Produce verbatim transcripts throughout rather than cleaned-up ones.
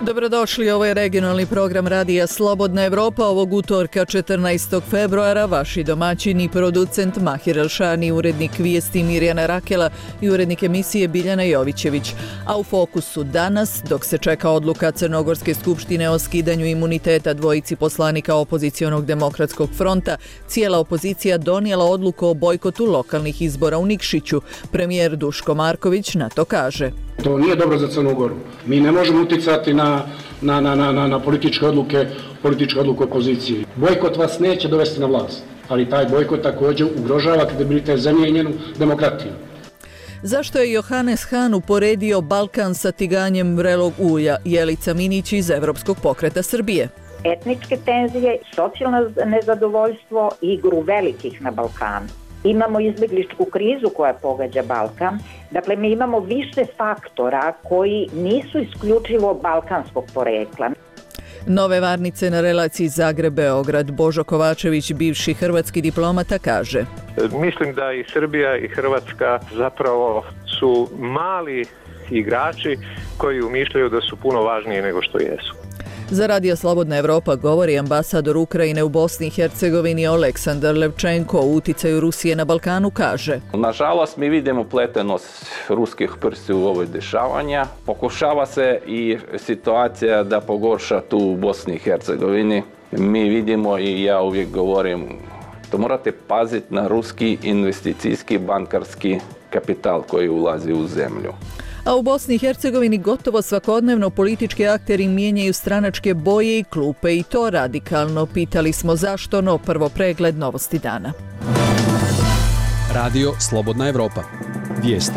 Dobrodošli, ovo je regionalni program Radija Slobodna Evropa ovog utorka četrnaestog februara. Vaši domaćini, producent Mahir Elšani, urednik vijesti Mirjana Rakela i urednik emisije Biljana Jovićević. A u fokusu danas, dok se čeka odluka Crnogorske skupštine o skidanju imuniteta dvojici poslanika opozicionog demokratskog fronta, cijela opozicija donijela odluku o bojkotu lokalnih izbora u Nikšiću. Premijer Duško Marković na to kaže: To nije dobro za Crnu Goru. Mi ne možemo uticati na, na, na, na, na političke odluke, političke odluke opozicije. Bojkot vas neće dovesti na vlast, ali taj bojkot također ugrožava kredibilitet zemlje i njenu demokratiju. Zašto je Johannes Hahn uporedio Balkan sa tiganjem vrelog ulja? Jelica Minić iz Evropskog pokreta Srbije. Etničke tenzije, socijalno nezadovoljstvo i igru velikih na Balkanu. Imamo izbjegličku krizu koja pogađa Balkan. Dakle, mi imamo više faktora koji nisu isključivo balkanskog porekla. Nove varnice na relaciji Zagreb-Beograd. Božo Kovačević, bivši hrvatski diplomata, kaže: Mislim da i Srbija i Hrvatska zapravo su mali igrači koji umišljaju da su puno važniji nego što jesu. Za Radio Slobodna Evropa govori ambasador Ukrajine u Bosni i Hercegovini Oleksandar Levčenko. O uticaju Rusije na Balkanu kaže: Nažalost, mi vidimo pletenost ruskih prsti u ovoj dešavanja. Pokušava se i situacija da pogorša tu u Bosni i Hercegovini. Mi vidimo i ja uvijek govorim da morate paziti na ruski investicijski bankarski kapital koji ulazi u zemlju. A u Bosni i Hercegovini gotovo svakodnevno politički akteri mijenjaju stranačke boje i klupe, i to radikalno. Pitali smo zašto, no prvo pregled novosti dana. Radio Slobodna Evropa. Vijesti.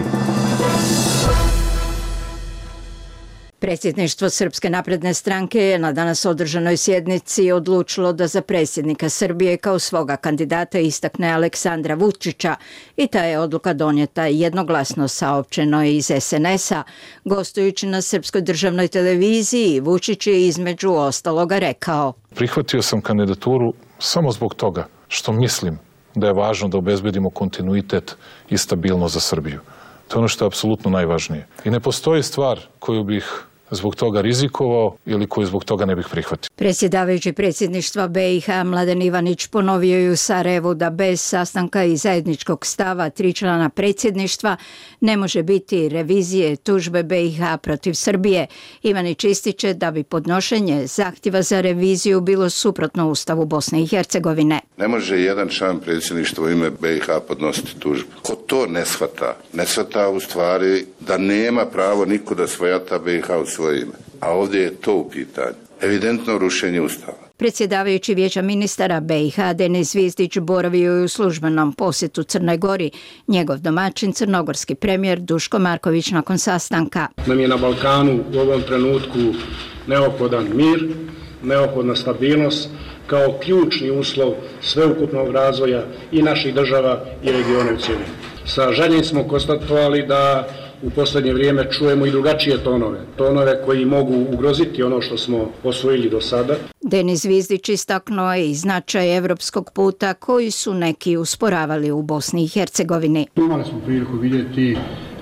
Predsjedništvo Srpske napredne stranke je na danas održanoj sjednici odlučilo da za predsjednika Srbije kao svoga kandidata istakne Aleksandra Vučića i ta je odluka donijeta jednoglasno, saopćeno iz es en es-a. Gostujući na Srpskoj državnoj televiziji, Vučić je između ostaloga rekao: Prihvatio sam kandidaturu samo zbog toga što mislim da je važno da obezbedimo kontinuitet i stabilnost za Srbiju. To je ono što je apsolutno najvažnije. I ne postoji stvar koju bih zbog toga rizikovao ili koju zbog toga ne bih prihvatio. Predsjedavajući predsjedništva be i ha Mladen Ivanić ponovio je u Sarajevu da bez sastanka i zajedničkog stava tri člana predsjedništva ne može biti revizije tužbe be i ha protiv Srbije. Ivanić ističe da bi podnošenje zahtjeva za reviziju bilo suprotno Ustavu Bosne i Hercegovine. Ne može jedan član predsjedništva u ime be i ha podnositi tužbu. Ko to ne shvata? Ne shvata u stvari da nema pravo niko da svojata be i ha u svoje ime. A ovdje je to u pitanju. Evidentno rušenje Ustava. Predsjedavajući Vijeća ministara be i ha Denis Zvizdić boravio je u službenom posjetu Crnoj Gori. Njegov domaćin, crnogorski premijer Duško Marković, nakon sastanka: Nam je na Balkanu u ovom trenutku neophodan mir, neophodna stabilnost kao ključni uslov sveukupnog razvoja i naših država i regiona u cjelini. Sa žaljenjem smo konstatovali da u posljednje vrijeme čujemo i drugačije tonove, tonove koji mogu ugroziti ono što smo osvojili do sada. Denis Zvizdić istaknuo je i značaj evropskog puta koji su neki usporavali u Bosni i Hercegovini. Imali smo priliku vidjeti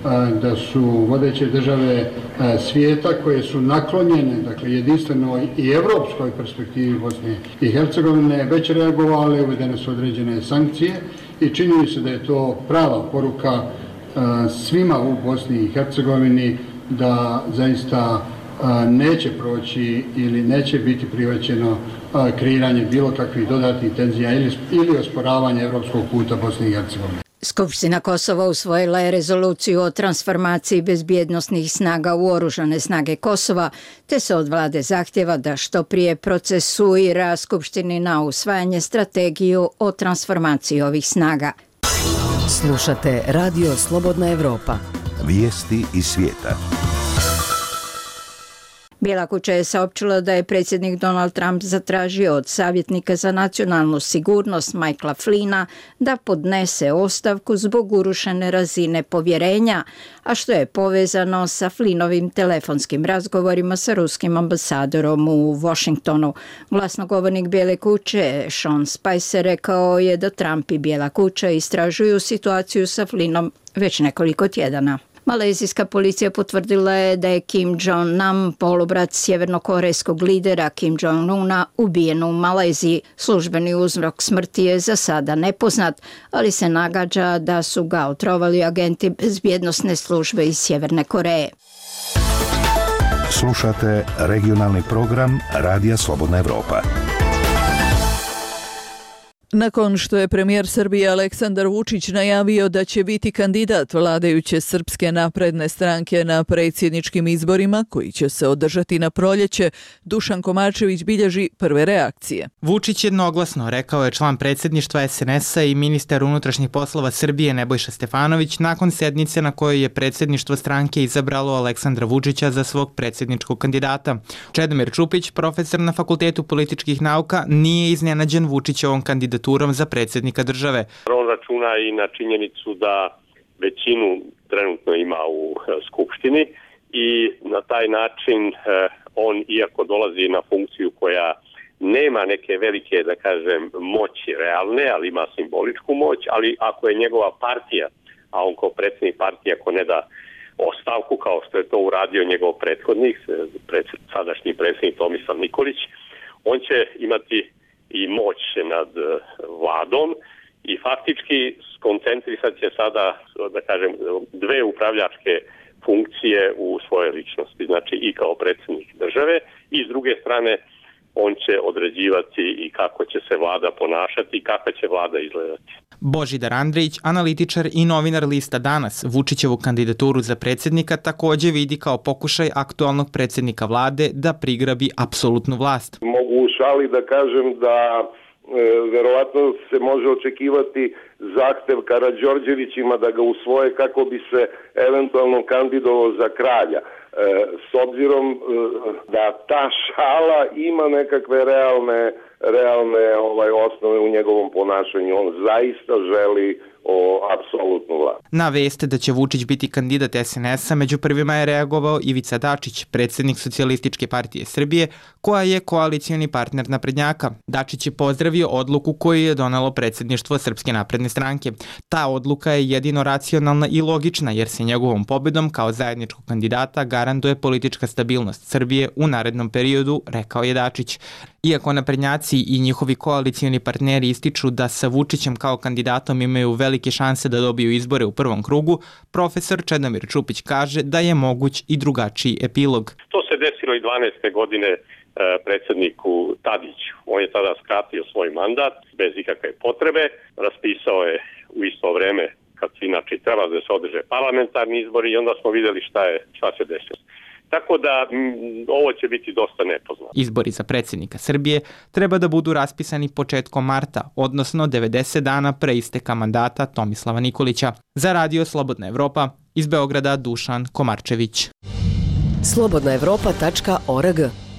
da su vodeće države svijeta koje su naklonjene, dakle, jedinstvenoj i evropskoj perspektivi Bosne i Hercegovine već reagovale, uvedene su određene sankcije i čini se da je to prava poruka svima u Bosni i Hercegovini da zaista neće proći ili neće biti prihvaćeno kreiranje bilo kakvih dodatnih tenzija ili, ili osporavanje evropskog puta Bosne i Hercegovine. Skupština Kosova usvojila je rezoluciju o transformaciji bezbjednosnih snaga u oružane snage Kosova, te se od vlade zahtjeva da što prije procesuira Skupštini na usvajanje strategiju o transformaciji ovih snaga. Slušate Radio Slobodna Evropa. Vijesti iz svijeta. Bijela kuća je saopćila da je predsjednik Donald Trump zatražio od savjetnika za nacionalnu sigurnost Michaela Flynna da podnese ostavku zbog urušene razine povjerenja, a što je povezano sa Flynnovim telefonskim razgovorima sa ruskim ambasadorom u Washingtonu. Glasnogovornik Bijele kuće Sean Spicer rekao je da Trump i Bijela kuća istražuju situaciju sa Flynnom već nekoliko tjedana. Malezijska policija potvrdila je da je Kim Jong-nam, polubrat sjevernokorejskog lidera Kim Jong-una, ubijen u Maleziji. Službeni uzrok smrti je za sada nepoznat, ali se nagađa da su ga otrovali agenti bezbjednosne službe iz Sjeverne Koreje. Slušate regionalni program Radija Slobodna Evropa. Nakon što je premijer Srbije Aleksandar Vučić najavio da će biti kandidat vladajuće Srpske napredne stranke na predsjedničkim izborima koji će se održati na proljeće, Dušan Komarčević bilježi prve reakcije. Vučić jednoglasno, rekao je član predsjedništva es en es-a i ministar unutrašnjih poslova Srbije Nebojša Stefanović nakon sednice na kojoj je predsjedništvo stranke izabralo Aleksandra Vučića za svog predsjedničkog kandidata. Čedomir Čupić, profesor na Fakultetu političkih nauka, nije iznenađen Vučićevom kandidaturom za predsjednika države. On računa i na činjenicu da većinu trenutno ima u Skupštini i na taj način on, iako dolazi na funkciju koja nema neke velike, da kažem, moći realne, ali ima simboličku moć, ali ako je njegova partija, a on kao predsjednik partije ako ne da ostavku kao što je to uradio njegov prethodnik, sadašnji predsjednik Tomislav Nikolić, on će imati i moć nad vladom i faktički skoncentrisat će sada, da kažem, dve upravljačke funkcije u svojoj ličnosti, znači i kao predsjednik države i s druge strane on će određivati i kako će se vlada ponašati i kakva će vlada izgledati. Božidar Andrić, analitičar i novinar lista Danas, Vučićevu kandidaturu za predsjednika također vidi kao pokušaj aktualnog predsjednika vlade da prigrabi apsolutnu vlast. Mogu u šali da kažem da e, verovatno se može očekivati zahtev Karađorđevićima da ga usvoje kako bi se eventualno kandidovao za kralja. E, s obzirom e, da ta šala ima nekakve realne realne ovaj osnove u njegovom ponašanju. On zaista želi o apsolutnu vlast. Na vest da će Vučić biti kandidat es en es-a među prvima je reagovao Ivica Dačić, predsjednik Socijalističke partije Srbije, koja je koalicioni partner naprednjaka. Dačić je pozdravio odluku koju je donelo predsjedništvo Srpske napredne stranke. Ta odluka je jedino racionalna i logična jer se njegovom pobjedom kao zajedničkog kandidata garantuje politička stabilnost Srbije u narednom periodu, rekao je Dačić. Iako naprednjaci i njihovi koalicioni partneri ističu da sa Vučićem kao kandidatom imaju velike šanse da dobiju izbore u prvom krugu, profesor Čedomir Čupić kaže da je moguć i drugačiji epilog. To se desilo i dvanaeste godine e, predsjedniku Tadiću. On je tada skratio svoj mandat bez ikakve potrebe, raspisao je u isto vreme kad se inače treba da se održe parlamentarni izbori i onda smo vidjeli šta je šta se desilo. Tako da m, ovo će biti dosta nepoznato. Izbori za predsjednika Srbije treba da budu raspisani početkom marta, odnosno devedeset dana pre isteka mandata Tomislava Nikolića. Za Radio Slobodna Evropa, iz Beograda Dušan Komarčević. slobodna evropa tačka org.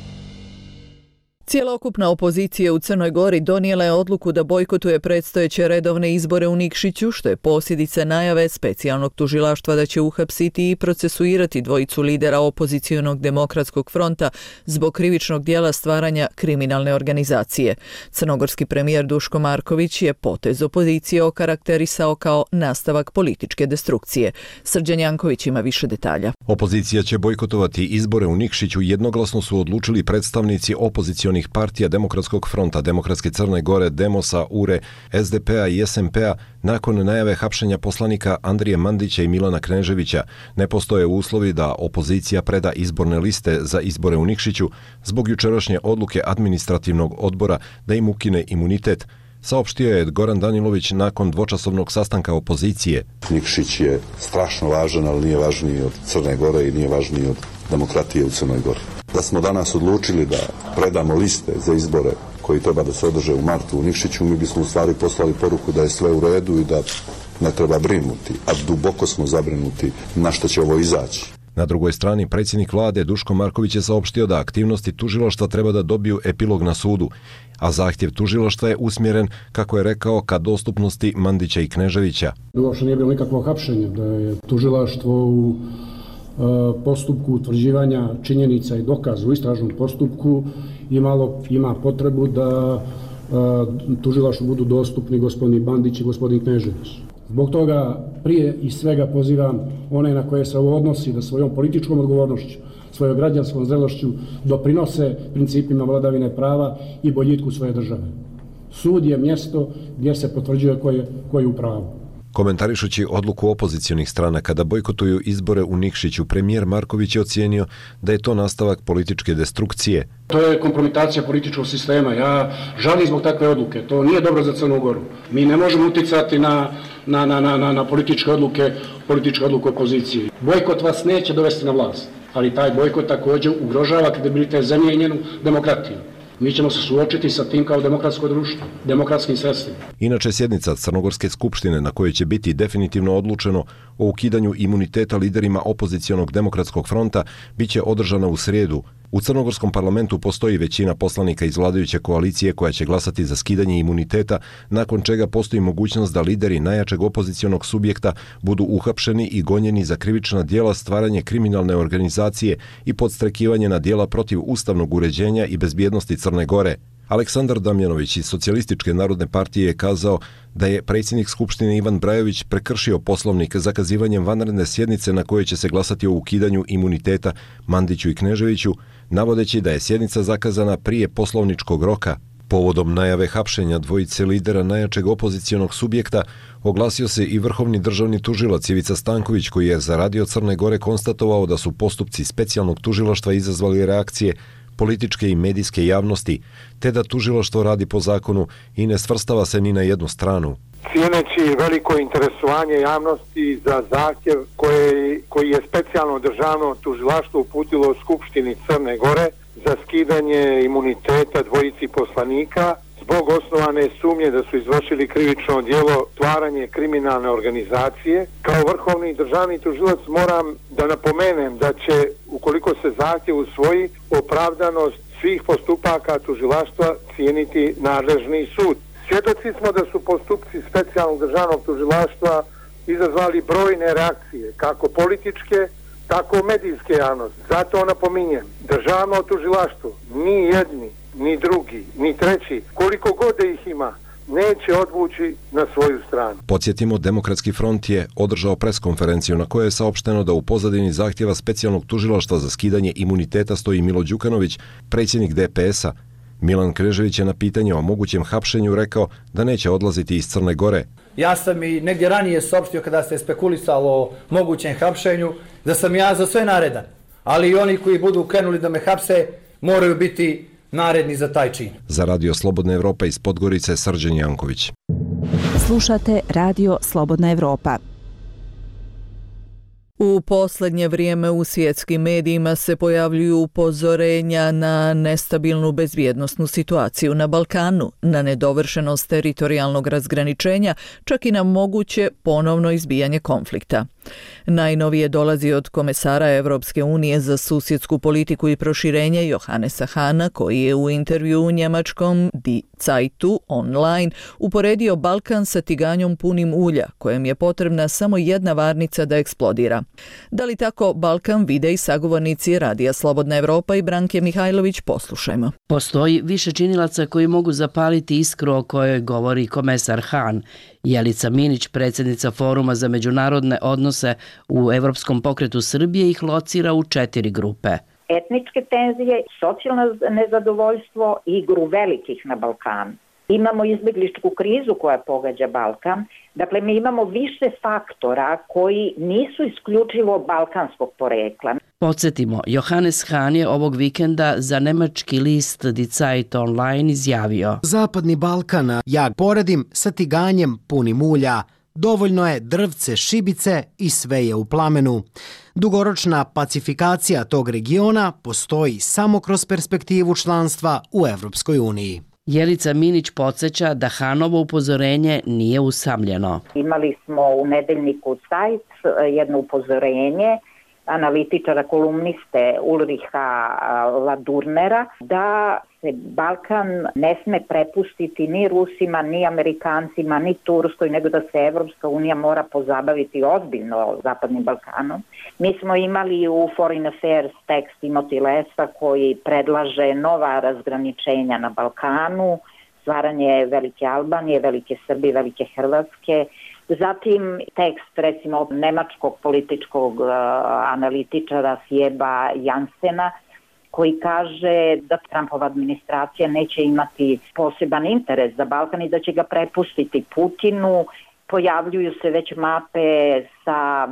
Cijelokupna opozicija u Crnoj Gori donijela je odluku da bojkotuje predstojeće redovne izbore u Nikšiću, što je posljedica najave specijalnog tužilaštva da će uhapsiti i procesuirati dvojicu lidera opozicionog demokratskog fronta zbog krivičnog dijela stvaranja kriminalne organizacije. Crnogorski premijer Duško Marković je potez opozicije okarakterisao kao nastavak političke destrukcije. Srđan Janković ima više detalja. Opozicija će bojkotovati izbore u Nikšiću, jednoglasno su odlučili predstavnici opozicionih partija Demokratskog fronta, Demokratske Crne Gore, Demosa, U R E, es de pe a i es em pe a nakon najave hapšenja poslanika Andrije Mandića i Milana Kneževića. Ne postoje uslovi da opozicija preda izborne liste za izbore u Nikšiću zbog jučerašnje odluke administrativnog odbora da im ukine imunitet, saopštio je Goran Danilović nakon dvočasovnog sastanka opozicije. Nikšić je strašno važan, ali nije važniji od Crne Gore i nije važniji od demokratije u Crnoj Gori. Da smo danas odlučili da predamo liste za izbore koji treba da se održe u martu u Nikšiću, mi bismo u stvari poslali poruku da je sve u redu i da ne treba brinuti, a duboko smo zabrinuti na što će ovo izaći. Na drugoj strani, predsjednik vlade Duško Marković je saopštio da aktivnosti tužilaštva treba da dobiju epilog na sudu, a zahtjev tužilaštva je usmjeren, kako je rekao, ka dostupnosti Mandića i Kneževića. Uopšte nije bilo nikakvo hapšenje, da je tužilaštvo u postupku utvrđivanja činjenica i dokaza u istražnom postupku imalo, ima potrebu da tužilaštvu budu dostupni gospodin Bandić i gospodin Knežević. Zbog toga prije i svega pozivam one na koje se ovo odnosi da svojom političkom odgovornošću, svojom građanskom zrelošću doprinose principima vladavine prava i boljitku svoje države. Sud je mjesto gdje se potvrđuje ko je, ko je u pravu. Komentarišući odluku opozicionih stranaka da bojkotuju izbore u Nikšiću, premijer Marković je ocijenio da je to nastavak političke destrukcije. To je kompromitacija političkog sistema. Ja žalim zbog takve odluke. To nije dobro za Crnu Goru. Mi ne možemo uticati na, na, na, na, na političke odluke, političke odluke opozicije. Bojkot vas neće dovesti na vlast, ali taj bojkot također ugrožava kredibilitet zemlje i njenu demokratiju. Mi ćemo se suočiti sa tim kao demokratsko društvo, demokratskim sredstvima. Inače, sjednica Crnogorske skupštine na kojoj će biti definitivno odlučeno o ukidanju imuniteta liderima opozicionog demokratskog fronta biće održana u srijedu. U crnogorskom parlamentu postoji većina poslanika iz vladajuće koalicije koja će glasati za skidanje imuniteta, nakon čega postoji mogućnost da lideri najjačeg opozicionog subjekta budu uhapšeni i gonjeni za krivična djela, stvaranje kriminalne organizacije i podstrekivanje na djela protiv ustavnog uređenja i bezbjednosti Crne Gore. Aleksandar Damjanović iz Socijalističke narodne partije je kazao da je predsjednik Skupštine Ivan Brajović prekršio poslovnik zakazivanjem vanredne sjednice na kojoj će se glasati o ukidanju imuniteta Mandiću i Kneževiću, navodeći da je sjednica zakazana prije poslovničkog roka. Povodom najave hapšenja dvojice lidera najjačeg opozicionog subjekta oglasio se i vrhovni državni tužilac Ivica Stanković, koji je za Radio Crne Gore konstatovao da su postupci specijalnog tužilaštva izazvali reakcije političke i medijske javnosti, te da tužilaštvo radi po zakonu i ne svrstava se ni na jednu stranu. Cijeneći veliko interesovanje javnosti za zahtjev koji, koji je specijalno državno tužilaštvo uputilo Skupštini Crne Gore za skidanje imuniteta dvojici poslanika zbog osnovane sumnje da su izvršili krivično djelo stvaranje kriminalne organizacije. Kao vrhovni državni tužilac moram da napomenem da će, ukoliko se zahtjev usvoji, opravdanost svih postupaka tužilaštva cijeniti nadležni sud. Svjedoci smo da su postupci specijalnog državnog tužilaštva izazvali brojne reakcije, kako političke, tako medijske javnosti. Zato napominjem, državno tužilaštvo, ni jedni, ni drugi, ni treći, koliko god da ih ima, neće odvući na svoju stranu. Podsjetimo, Demokratski front je održao preskonferenciju na kojoj je saopšteno da u pozadini zahtjeva specijalnog tužilaštva za skidanje imuniteta stoji Milo Đukanović, predsjednik D P S-a. Milan Knežević je na pitanje o mogućem hapšenju rekao da neće odlaziti iz Crne Gore. Ja sam i negdje ranije saopštio kada se spekulisalo o mogućem hapšenju da sam ja za sve naredan, ali i oni koji budu krenuli da me hapse moraju biti naredni za taj čin. Za Radio Slobodna Evropa iz Podgorice, Srđan Janković. Slušate Radio Slobodna Evropa. U posljednje vrijeme u svjetskim medijima se pojavljuju upozorenja na nestabilnu bezbjednosnu situaciju na Balkanu, na nedovršenost teritorijalnog razgraničenja, čak i na moguće ponovno izbijanje konflikta. Najnovije dolazi od komesara Evropske unije za susjedsku politiku i proširenje Johannesa Hahna, koji je u intervju u njemačkom Die Zeitung online uporedio Balkan sa tiganjom punim ulja, kojem je potrebna samo jedna varnica da eksplodira. Da li tako Balkan vide i sagovornici Radija Slobodna Evropa i Branke Mihajlović? Poslušajmo. Postoji više činilaca koji mogu zapaliti iskru o kojoj govori komesar Hahn. Jelica Minić, predsjednica Foruma za međunarodne odnose u Evropskom pokretu Srbije, ih locira u četiri grupe. Etničke tenzije, socijalno nezadovoljstvo i igru velikih na Balkanu. Imamo izbjegličku krizu koja pogađa Balkan. Dakle, mi imamo više faktora koji nisu isključivo balkanskog porekla. Podsjetimo, Johannes Hahn je ovog vikenda za nemački list Die Zeitung online izjavio: Zapadni Balkan ja poredim sa tiganjem punim ulja. Dovoljno je drvce, šibice i sve je u plamenu. Dugoročna pacifikacija tog regiona postoji samo kroz perspektivu članstva u Evropskoj uniji. Jelica Minić podsjeća da Hahnovo upozorenje nije usamljeno. Imali smo u nedeljniku Zeit jedno upozorenje analitičara, kolumniste Ulriha Ladurnera da se Balkan ne sme prepustiti ni Rusima, ni Amerikancima, ni Turskoj, nego da se Evropska unija mora pozabaviti ozbiljno Zapadnim Balkanom. Mi smo imali u Foreign Affairs tekst Timothy Lesa koji predlaže nova razgraničenja na Balkanu stvaranje velike Albanije, velike Srbije, velike Hrvatske. Zatim tekst recimo nemačkog političkog uh, analitičara Sjeba Jansena koji kaže da Trumpova administracija neće imati poseban interes za Balkan i da će ga prepustiti Putinu. Pojavljuju se već mape sa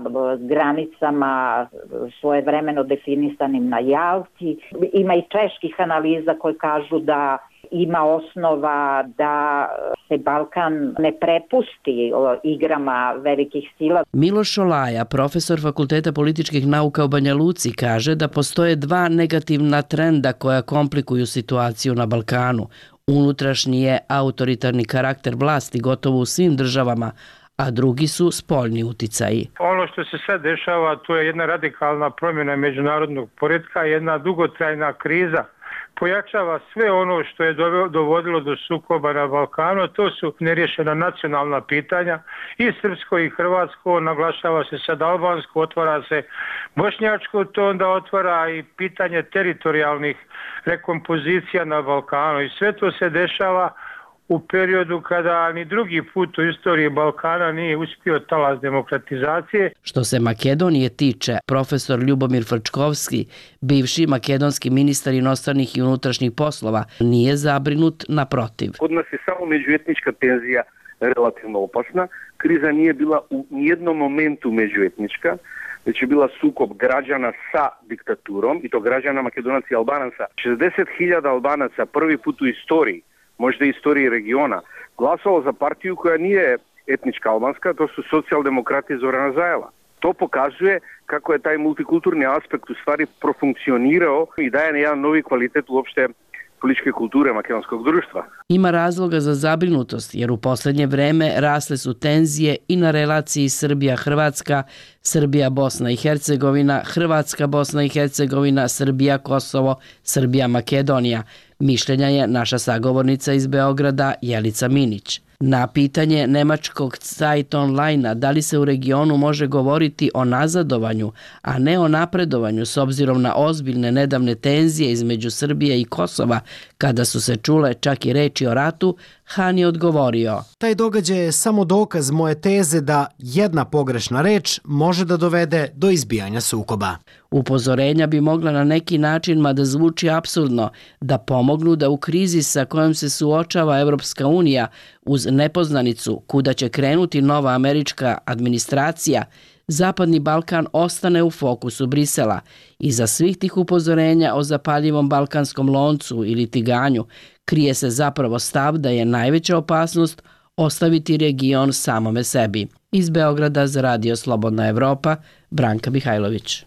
granicama svojevremeno definisanim na Jalti. Ima i čeških analiza koje kažu da ima osnova da se Balkan ne prepusti igrama velikih sila. Miloš Olaja, profesor Fakulteta političkih nauka u Banja Luci, kaže da postoje dva negativna trenda koja komplikuju situaciju na Balkanu. Unutrašnji je autoritarni karakter vlasti gotovo u svim državama, a drugi su spoljni uticaji. Ono što se sad dešava, to je jedna radikalna promjena međunarodnog poretka, jedna dugotrajna kriza. Pojačava sve ono što je dovodilo do sukoba na Balkanu, to su nerješena nacionalna pitanja i srpsko i hrvatsko, naglašava se sad albansko, otvara se bošnjačko, to onda otvara i pitanje teritorijalnih rekompozicija na Balkanu i sve to se dešava u periodu kada ni drugi put u istoriji Balkana nije uspio talas demokratizacije. Što se Makedonije tiče, profesor Ljubomir Frčkovski, bivši makedonski ministar inostranih i unutrašnjih poslova, nije zabrinut, naprotiv. Kod nas je samo međuetnička tenzija relativno opasna. Kriza nije bila u nijednom momentu međuetnička, već je bila sukob građana sa diktaturom, i to građana Makedonaca i Albanaca. šezdeset hiljada Albanaca prvi put u istoriji, možda i istoriji regiona, glasalo za partiju koja nije etnička albanska, to su socijaldemokrati Zorana Zajela. To pokazuje kako je taj multikulturni aspekt u stvari profunkcionirao i daje jedan novi kvalitet uopšte političke kulture makedonskog društva. Ima razloga za zabrinutost jer u posljednje vreme rasle su tenzije i na relaciji Srbija-Hrvatska, Srbija-Bosna i Hercegovina, Hrvatska-Bosna i Hercegovina, Srbija-Kosovo, Srbija-Makedonija. Mišljenja je naša sagovornica iz Beograda Jelica Minić. Na pitanje nemačkog Zeit Online-a da li se u regionu može govoriti o nazadovanju, a ne o napredovanju s obzirom na ozbiljne nedavne tenzije između Srbije i Kosova, kada su se čule čak i reči o ratu, Han je odgovorio: Taj događaj je samo dokaz moje teze da jedna pogrešna reč može da dovede do izbijanja sukoba. Upozorenja bi mogla na neki način, mada zvuči apsurdno, da pomognu da u krizi sa kojom se suočava Evropska unija uz nepoznanicu kuda će krenuti nova američka administracija, Zapadni Balkan ostane u fokusu Brisela. Iza svih tih upozorenja o zapaljivom balkanskom loncu ili tiganju krije se zapravo stav da je najveća opasnost ostaviti region samome sebi. Iz Beograda za Radio Slobodna Evropa, Branka Mihajlović.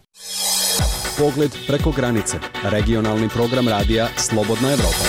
Pogled preko granice. Regionalni program radija Slobodna Evropa.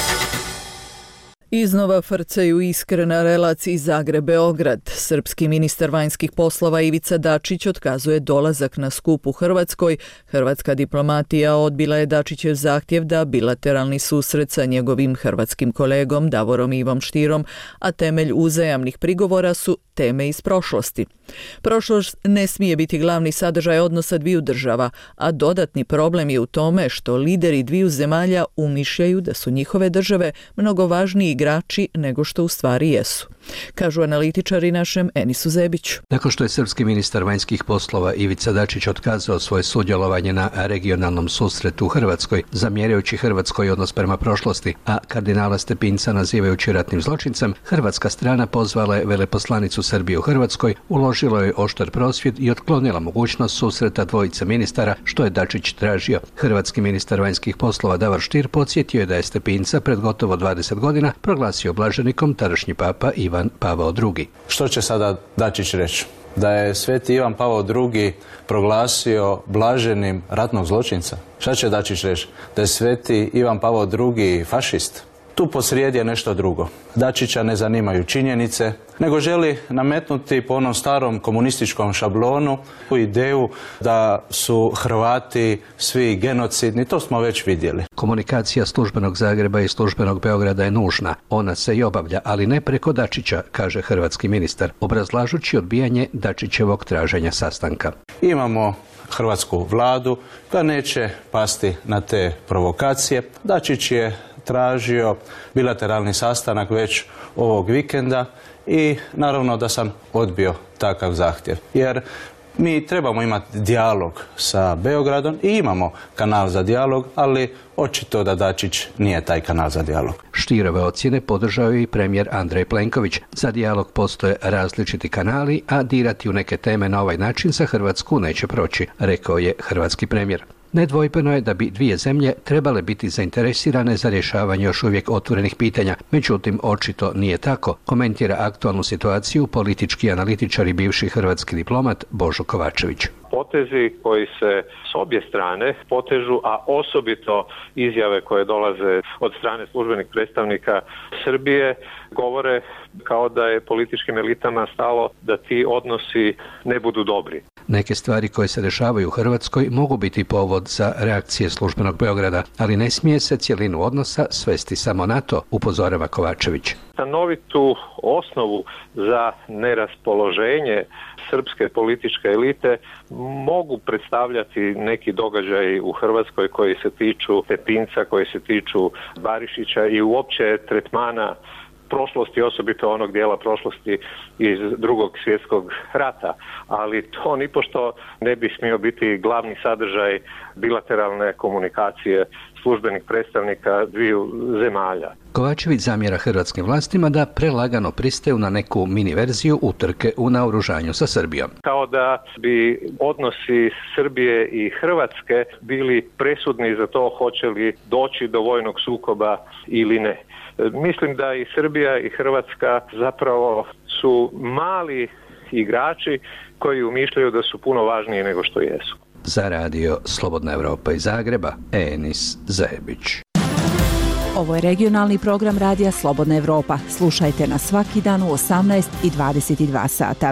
Iznova frcaju iskre na relaciji Zagreb-Beograd. Srpski ministar vanjskih poslova Ivica Dačić otkazuje dolazak na skup u Hrvatskoj. Hrvatska diplomatija odbila je Dačićev zahtjev da bilateralni susret sa njegovim hrvatskim kolegom Davorom Ivom Štirom, a temelj uzajamnih prigovora su teme iz prošlosti. Prošlost ne smije biti glavni sadržaj odnosa dviju država, a dodatni problem je u tome što lideri dviju zemalja umišljaju da su njihove države mnogo važniji igrači nego što u stvari jesu, kažu analitičari našem Enisu Zebiću. Nakon što je srpski ministar vanjskih poslova Ivica Dačić otkazao svoje sudjelovanje na regionalnom susretu u Hrvatskoj, zamjerajući Hrvatskoj odnos prema prošlosti, a kardinala Stepinca nazivajući ratnim zločincem, hrvatska strana pozvala je veleposlanicu Srbije u Hrvatskoj, uložila je oštar prosvjed i otklonila mogućnost susreta dvojice ministara, što je Dačić tražio. Hrvatski ministar vanjskih poslova Davor Stier podsjetio je da je Stepinca pred gotovo dvadeset godina proglasio blaženikom tadašnji papa Ivan Pavao drugi. Što će sada Dačić reći? Da je sveti Ivan Pavao drugi proglasio blaženim ratnog zločinca? Šta će Dačić reći? Da je sveti Ivan Pavao drugi fašist? Tu posrijedi je nešto drugo. Dačića ne zanimaju činjenice, nego želi nametnuti po onom starom komunističkom šablonu u ideju da su Hrvati svi genocidni. To smo već vidjeli. Komunikacija službenog Zagreba i službenog Beograda je nužna. Ona se i obavlja, ali ne preko Dačića, kaže hrvatski ministar, obrazlažući odbijanje Dačićevog traženja sastanka. Imamo hrvatsku vladu koja neće pasti na te provokacije. Dačić je tražio bilateralni sastanak već ovog vikenda i naravno da sam odbio takav zahtjev. Jer mi trebamo imati dijalog sa Beogradom i imamo kanal za dijalog, ali očito da Dačić nije taj kanal za dijalog. Štirove ocjene podržao je i premijer Andrej Plenković. Za dijalog postoje različiti kanali, a dirati u neke teme na ovaj način za Hrvatsku neće proći, rekao je hrvatski premijer. Nedvojbeno je da bi dvije zemlje trebale biti zainteresirane za rješavanje još uvijek otvorenih pitanja, međutim očito nije tako, komentira aktualnu situaciju politički analitičar i bivši hrvatski diplomat Božo Kovačević. Potezi koji se s obje strane potežu, a osobito izjave koje dolaze od strane službenih predstavnika Srbije, govore kao da je političkim elitama stalo da ti odnosi ne budu dobri. Neke stvari koje se dešavaju u Hrvatskoj mogu biti povod za reakcije službenog Beograda, ali ne smije se cjelinu odnosa svesti samo na to, upozorava Kovačević. Stanovitu osnovu za neraspoloženje srpske političke elite mogu predstavljati neki događaji u Hrvatskoj koji se tiču Stepinca, koji se tiču Barišića i uopće tretmana prošlosti, osobito onog dijela prošlosti iz Drugog svjetskog rata, ali to nipošto ne bi smio biti glavni sadržaj bilateralne komunikacije službenih predstavnika dviju zemalja. Kovačević zamjera hrvatskim vlastima da prelagano pristaju na neku mini verziju utrke u naoružanju sa Srbijom. Kao da bi odnosi Srbije i Hrvatske bili presudni za to hoće li doći do vojnog sukoba ili ne. Mislim da i Srbija i Hrvatska zapravo su mali igrači koji umišljaju da su puno važniji nego što jesu. Za radio Slobodna Evropa iz Zagreba, Enis Zajebić. Ovo je regionalni program radija Slobodna Evropa. Slušajte nas svaki dan u osamnaest i dvadeset dva sata.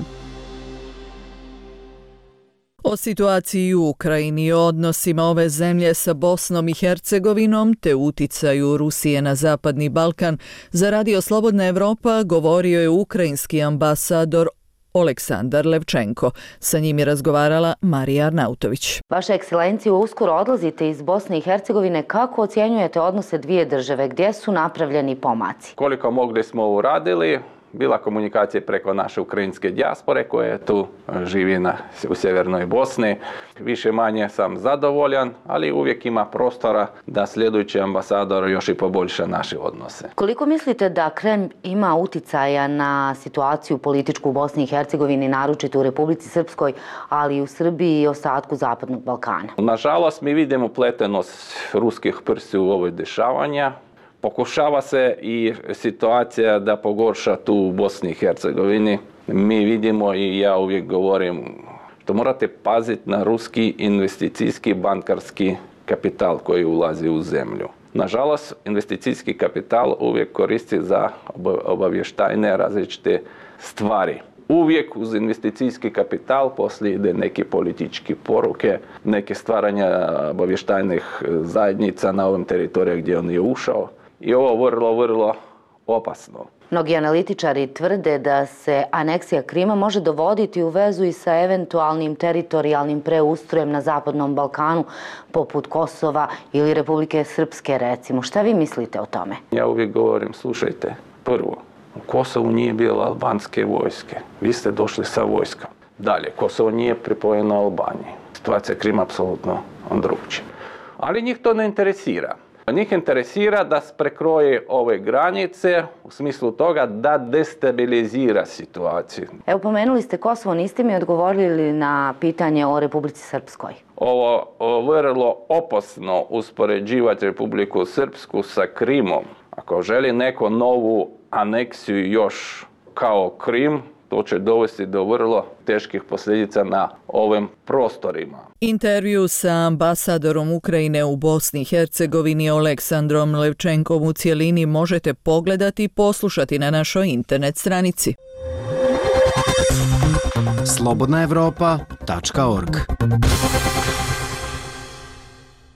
O situaciji u Ukrajini i odnosima ove zemlje sa Bosnom i Hercegovinom te uticaju Rusije na Zapadni Balkan za radio Slobodna Evropa govorio je ukrajinski ambasador Oleksandar Levčenko. Sa njim je razgovarala Marija Arnautović. Vaša ekscelencijo, uskoro odlazite iz Bosne i Hercegovine. Kako ocjenjujete odnose dvije države? Gdje su napravljeni pomaci? Koliko mogli smo uradili, bila komunikacija preko naše ukrajinske dijaspore koje tu živi na, u sjevernoj Bosni. Više manje sam zadovoljan, ali uvijek ima prostora da sljedeći ambasador još i poboljša naše odnose. Koliko mislite da Kremlj ima uticaja na situaciju političku u Bosni i Hercegovini, naročito u Republici Srpskoj, ali i u Srbiji i ostatku Zapadnog Balkana? Nažalost, mi vidimo upletenost ruskih prsti u ovoj dešavanja. Pokušava se i situacija da pogorša tu u Bosni i Hercegovini. Mi vidimo i ja uvijek govorim da morate paziti na ruski investicijski bankarski kapital koji ulazi u zemlju. Nažalost, investicijski kapital uvijek koristi za obavještajne različite stvari. Uvijek uz investicijski kapital poslije ide neke političke poruke, neke stvaranja obavještajnih zajednica na ovom teritoriju gdje on je ušao. I ovo vrlo, vrlo opasno. Mnogi analitičari tvrde da se aneksija Krima može dovoditi u vezu i sa eventualnim teritorijalnim preustrojem na Zapadnom Balkanu, poput Kosova ili Republike Srpske, recimo. Šta vi mislite o tome? Ja uvijek govorim, slušajte, prvo, u Kosovu nije bilo albanske vojske. Vi ste došli sa vojskom. Dalje, Kosovo nije pripojeno Albaniji. Situacija Krima je apsolutno drugčija. Ali njih to ne interesira. Njih interesira da prekroje ove granice u smislu toga da destabilizira situaciju. Evo, pomenuli ste Kosovo, niste mi odgovorili na pitanje o Republici Srpskoj. Ovo, ovo vrlo opasno uspoređivati Republiku Srpsku sa Krimom. Ako želi neko novu aneksiju još kao Krim, to će dovesti do vrlo teških posljedica na ovim prostorima. Intervju sa ambasadorom Ukrajine u Bosni i Hercegovini Oleksandrom Levčenkom u cijelini možete pogledati i poslušati na našoj internet stranici. slobodna evropa tačka org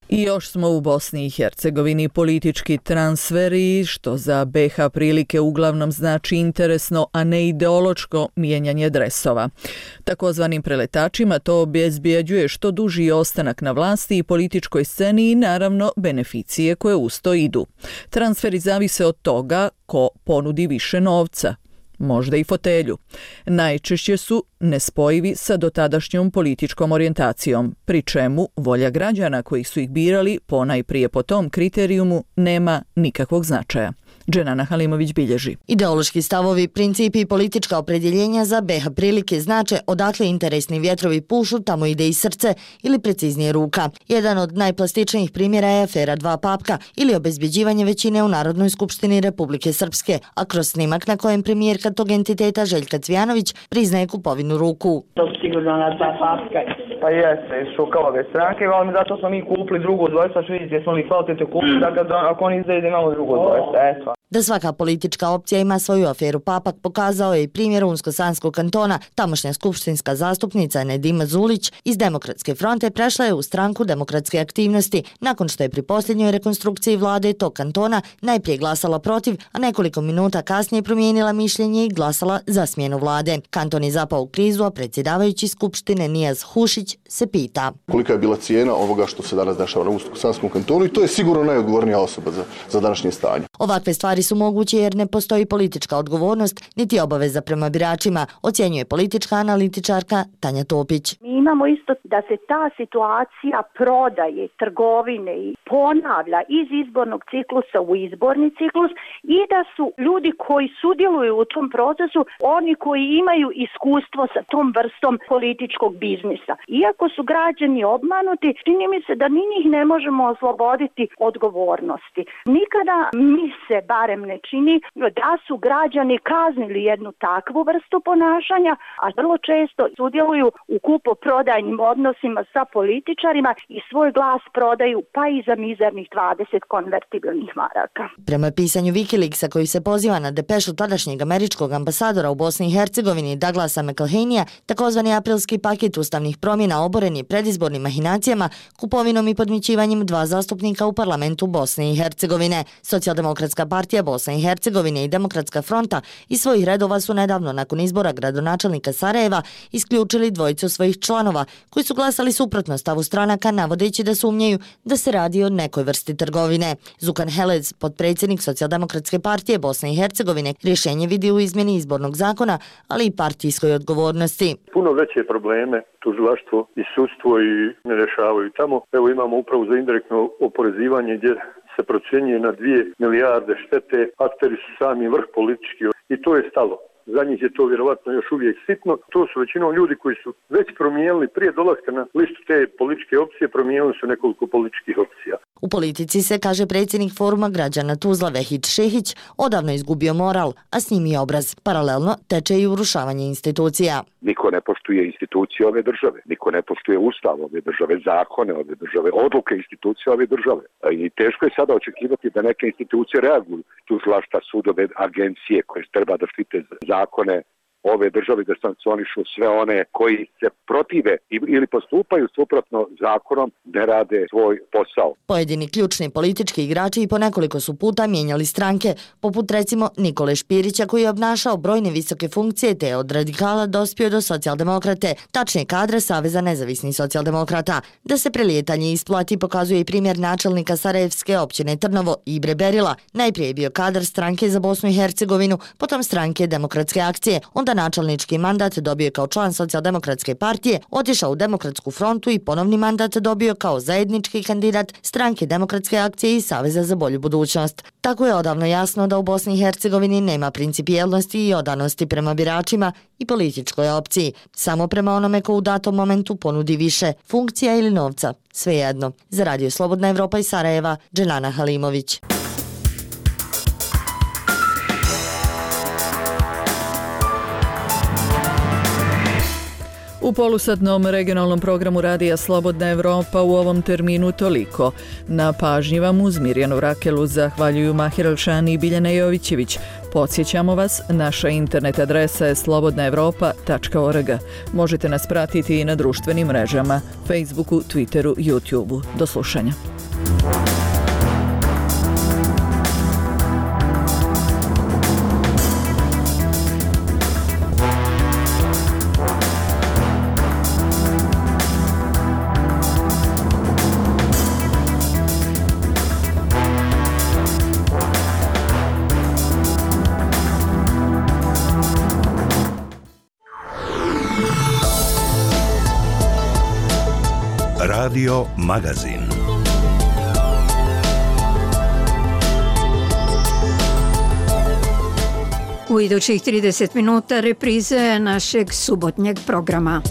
I još smo u Bosni i Hercegovini. Politički transferi, što za B H prilike uglavnom znači interesno, a ne ideološko mijenjanje dresova. Takozvanim preletačima to obezbjeđuje što duži ostanak na vlasti i političkoj sceni i naravno beneficije koje uz to idu. Transferi zavise od toga ko ponudi više novca, možda i fotelju. Najčešće su nespojivi sa dotadašnjom političkom orijentacijom, pri čemu volja građana koji su ih birali ponajprije po tom kriterijumu nema nikakvog značaja. Dženana Halimović bilježi. Ideološki stavovi, principi i politička opredjeljenja za B H prilike znače odakle interesni vjetrovi pušu, tamo ide i srce ili preciznije ruka. Jedan od najplastičnijih primjera je afera Dva papka ili obezbjeđivanje većine u Narodnoj skupštini Republike Srpske, a kroz snimak na kojem premijerka tog entiteta Željka Cvijanović priznaje kupovinu ruku. To su sigurno na Dva papka. Pa jeste, šokalove stranke, ali zato smo mi kupili drugo dvojstva, što vidite, smo li kvalitetno kupili, dakle ako oni izdaju da imamo drugo dvojstva, eto. Da svaka politička opcija ima svoju aferu Papak pokazao je i primjer Unsko-Sanskog kantona. Tamošnja skupštinska zastupnica Nedima Zulić iz Demokratske fronte prešla je u stranku Demokratske aktivnosti, nakon što je pri posljednjoj rekonstrukciji vlade tog kantona najprije glasala protiv, a nekoliko minuta kasnije promijenila mišljenje i glasala za smjenu vlade. Kanton je zapao u krizu, a predsjedavajući skupštine Nijaz Hušić se pita. Kolika je bila cijena ovoga što se danas dešava na Unsko-Sanskom kantonu i to je sigurno najodgovornija osoba za, za današnje stanje. Ovakve stvari su moguće jer ne postoji politička odgovornost niti obaveza prema biračima, ocjenjuje politička analitičarka Tanja Topić. Mi imamo isto da se ta situacija prodaje, trgovine i ponavlja iz izbornog ciklusa u izborni ciklus i da su ljudi koji sudjeluju u tom procesu oni koji imaju iskustvo sa tom vrstom političkog biznisa. Iako su građani obmanuti, čini mi se da ni njih ne možemo osloboditi odgovornosti. Nikada mi se barem ne čini da su građani kaznili jednu takvu vrstu ponašanja, a vrlo često sudjeluju u kupoprodajnim odnosima sa političarima i svoj glas prodaju pa i za mizernih dvadeset konvertibilnih maraka. Prema pisanju Wikileaksa koji se poziva na depešu tadašnjeg američkog ambasadora u Bosni i Hercegovini Douglasa McElhaneyja, takozvani aprilski paket ustavnih promjena oboren je predizbornim mahinacijama, kupovinom i podmićivanjem dva zastupnika u parlamentu Bosne i Hercegovine. Socijaldemokratska partija Bosne i Hercegovine i Demokratska fronta iz svojih redova su nedavno nakon izbora gradonačelnika Sarajeva isključili dvojicu svojih članova koji su glasali suprotno stavu stranaka navodeći da sumnjaju da se radi o nekoj vrsti trgovine. Zukan Helez, potpredsjednik Socijaldemokratske partije Bosne i Hercegovine, rješenje vidi u izmjeni izbornog zakona, ali i partijskoj odgovornosti. Puno veće probleme tužilaštvo i sudstvo i ne rješavaju tamo. Evo imamo upravo za indirektno oporezivanje gdje se procjenjuje na dvije milijarde štete, akteri su sami vrh politički i to je stalo. Za njih je to vjerovatno još uvijek sitno. To su većinom ljudi koji su već promijenili prije dolaska na listu te političke opcije, promijenili su nekoliko političkih opcija. U politici se, kaže predsjednik Foruma građana Tuzla Vehid Šehić, odavno izgubio moral, a s njim i obraz. Paralelno teče i urušavanje institucija. Niko ne poštuje institucije ove države, niko ne poštuje ustav ove države, zakone ove države, odluke institucije ove države. I teško je sada očekivati da neke institucije reaguju. Tužilaštva, sudove, agencije koje treba da štite zakone ove države, da sankcionišu sve one koji se protive ili postupaju suprotno zakonom, ne rade svoj posao. Pojedini ključni politički igrači i po nekoliko su puta mijenjali stranke, poput recimo Nikole Špirića koji je obnašao brojne visoke funkcije te je od radikala dospio do socijaldemokrate, tačnije kadre Saveza nezavisnih socijaldemokrata. Da se prelijetanje isplati pokazuje i primjer načelnika Sarajevske općine Trnovo Ibre Berila. Najprije je bio kadar stranke za Bosnu i Hercegovinu, potom stranke Demokratske akcije, onda načelnički mandat dobio kao član Socijaldemokratske partije, otišao u Demokratsku frontu i ponovni mandat dobio kao zajednički kandidat stranke Demokratske akcije i Saveza za bolju budućnost. Tako je odavno jasno da u Bosni i Hercegovini nema principijelnosti i odanosti prema biračima i političkoj opciji. Samo prema onome ko u datom momentu ponudi više, funkcija ili novca, svejedno. Za Radio Slobodna Evropa iz Sarajeva, Dženana Halimović. U polusatnom regionalnom programu Radija Slobodna Evropa u ovom terminu toliko. Na pažnji vam uz Mirjanu Rakelu zahvaljuju Mahir Alšani i Biljana Jovićević. Podsjećamo vas, naša internet adresa je slobodna evropa tačka org. Možete nas pratiti i na društvenim mrežama, Facebooku, Twitteru, YouTubeu. Do slušanja. Radio Magazin. U idućih trideset minuta reprize našeg subotnjeg programa.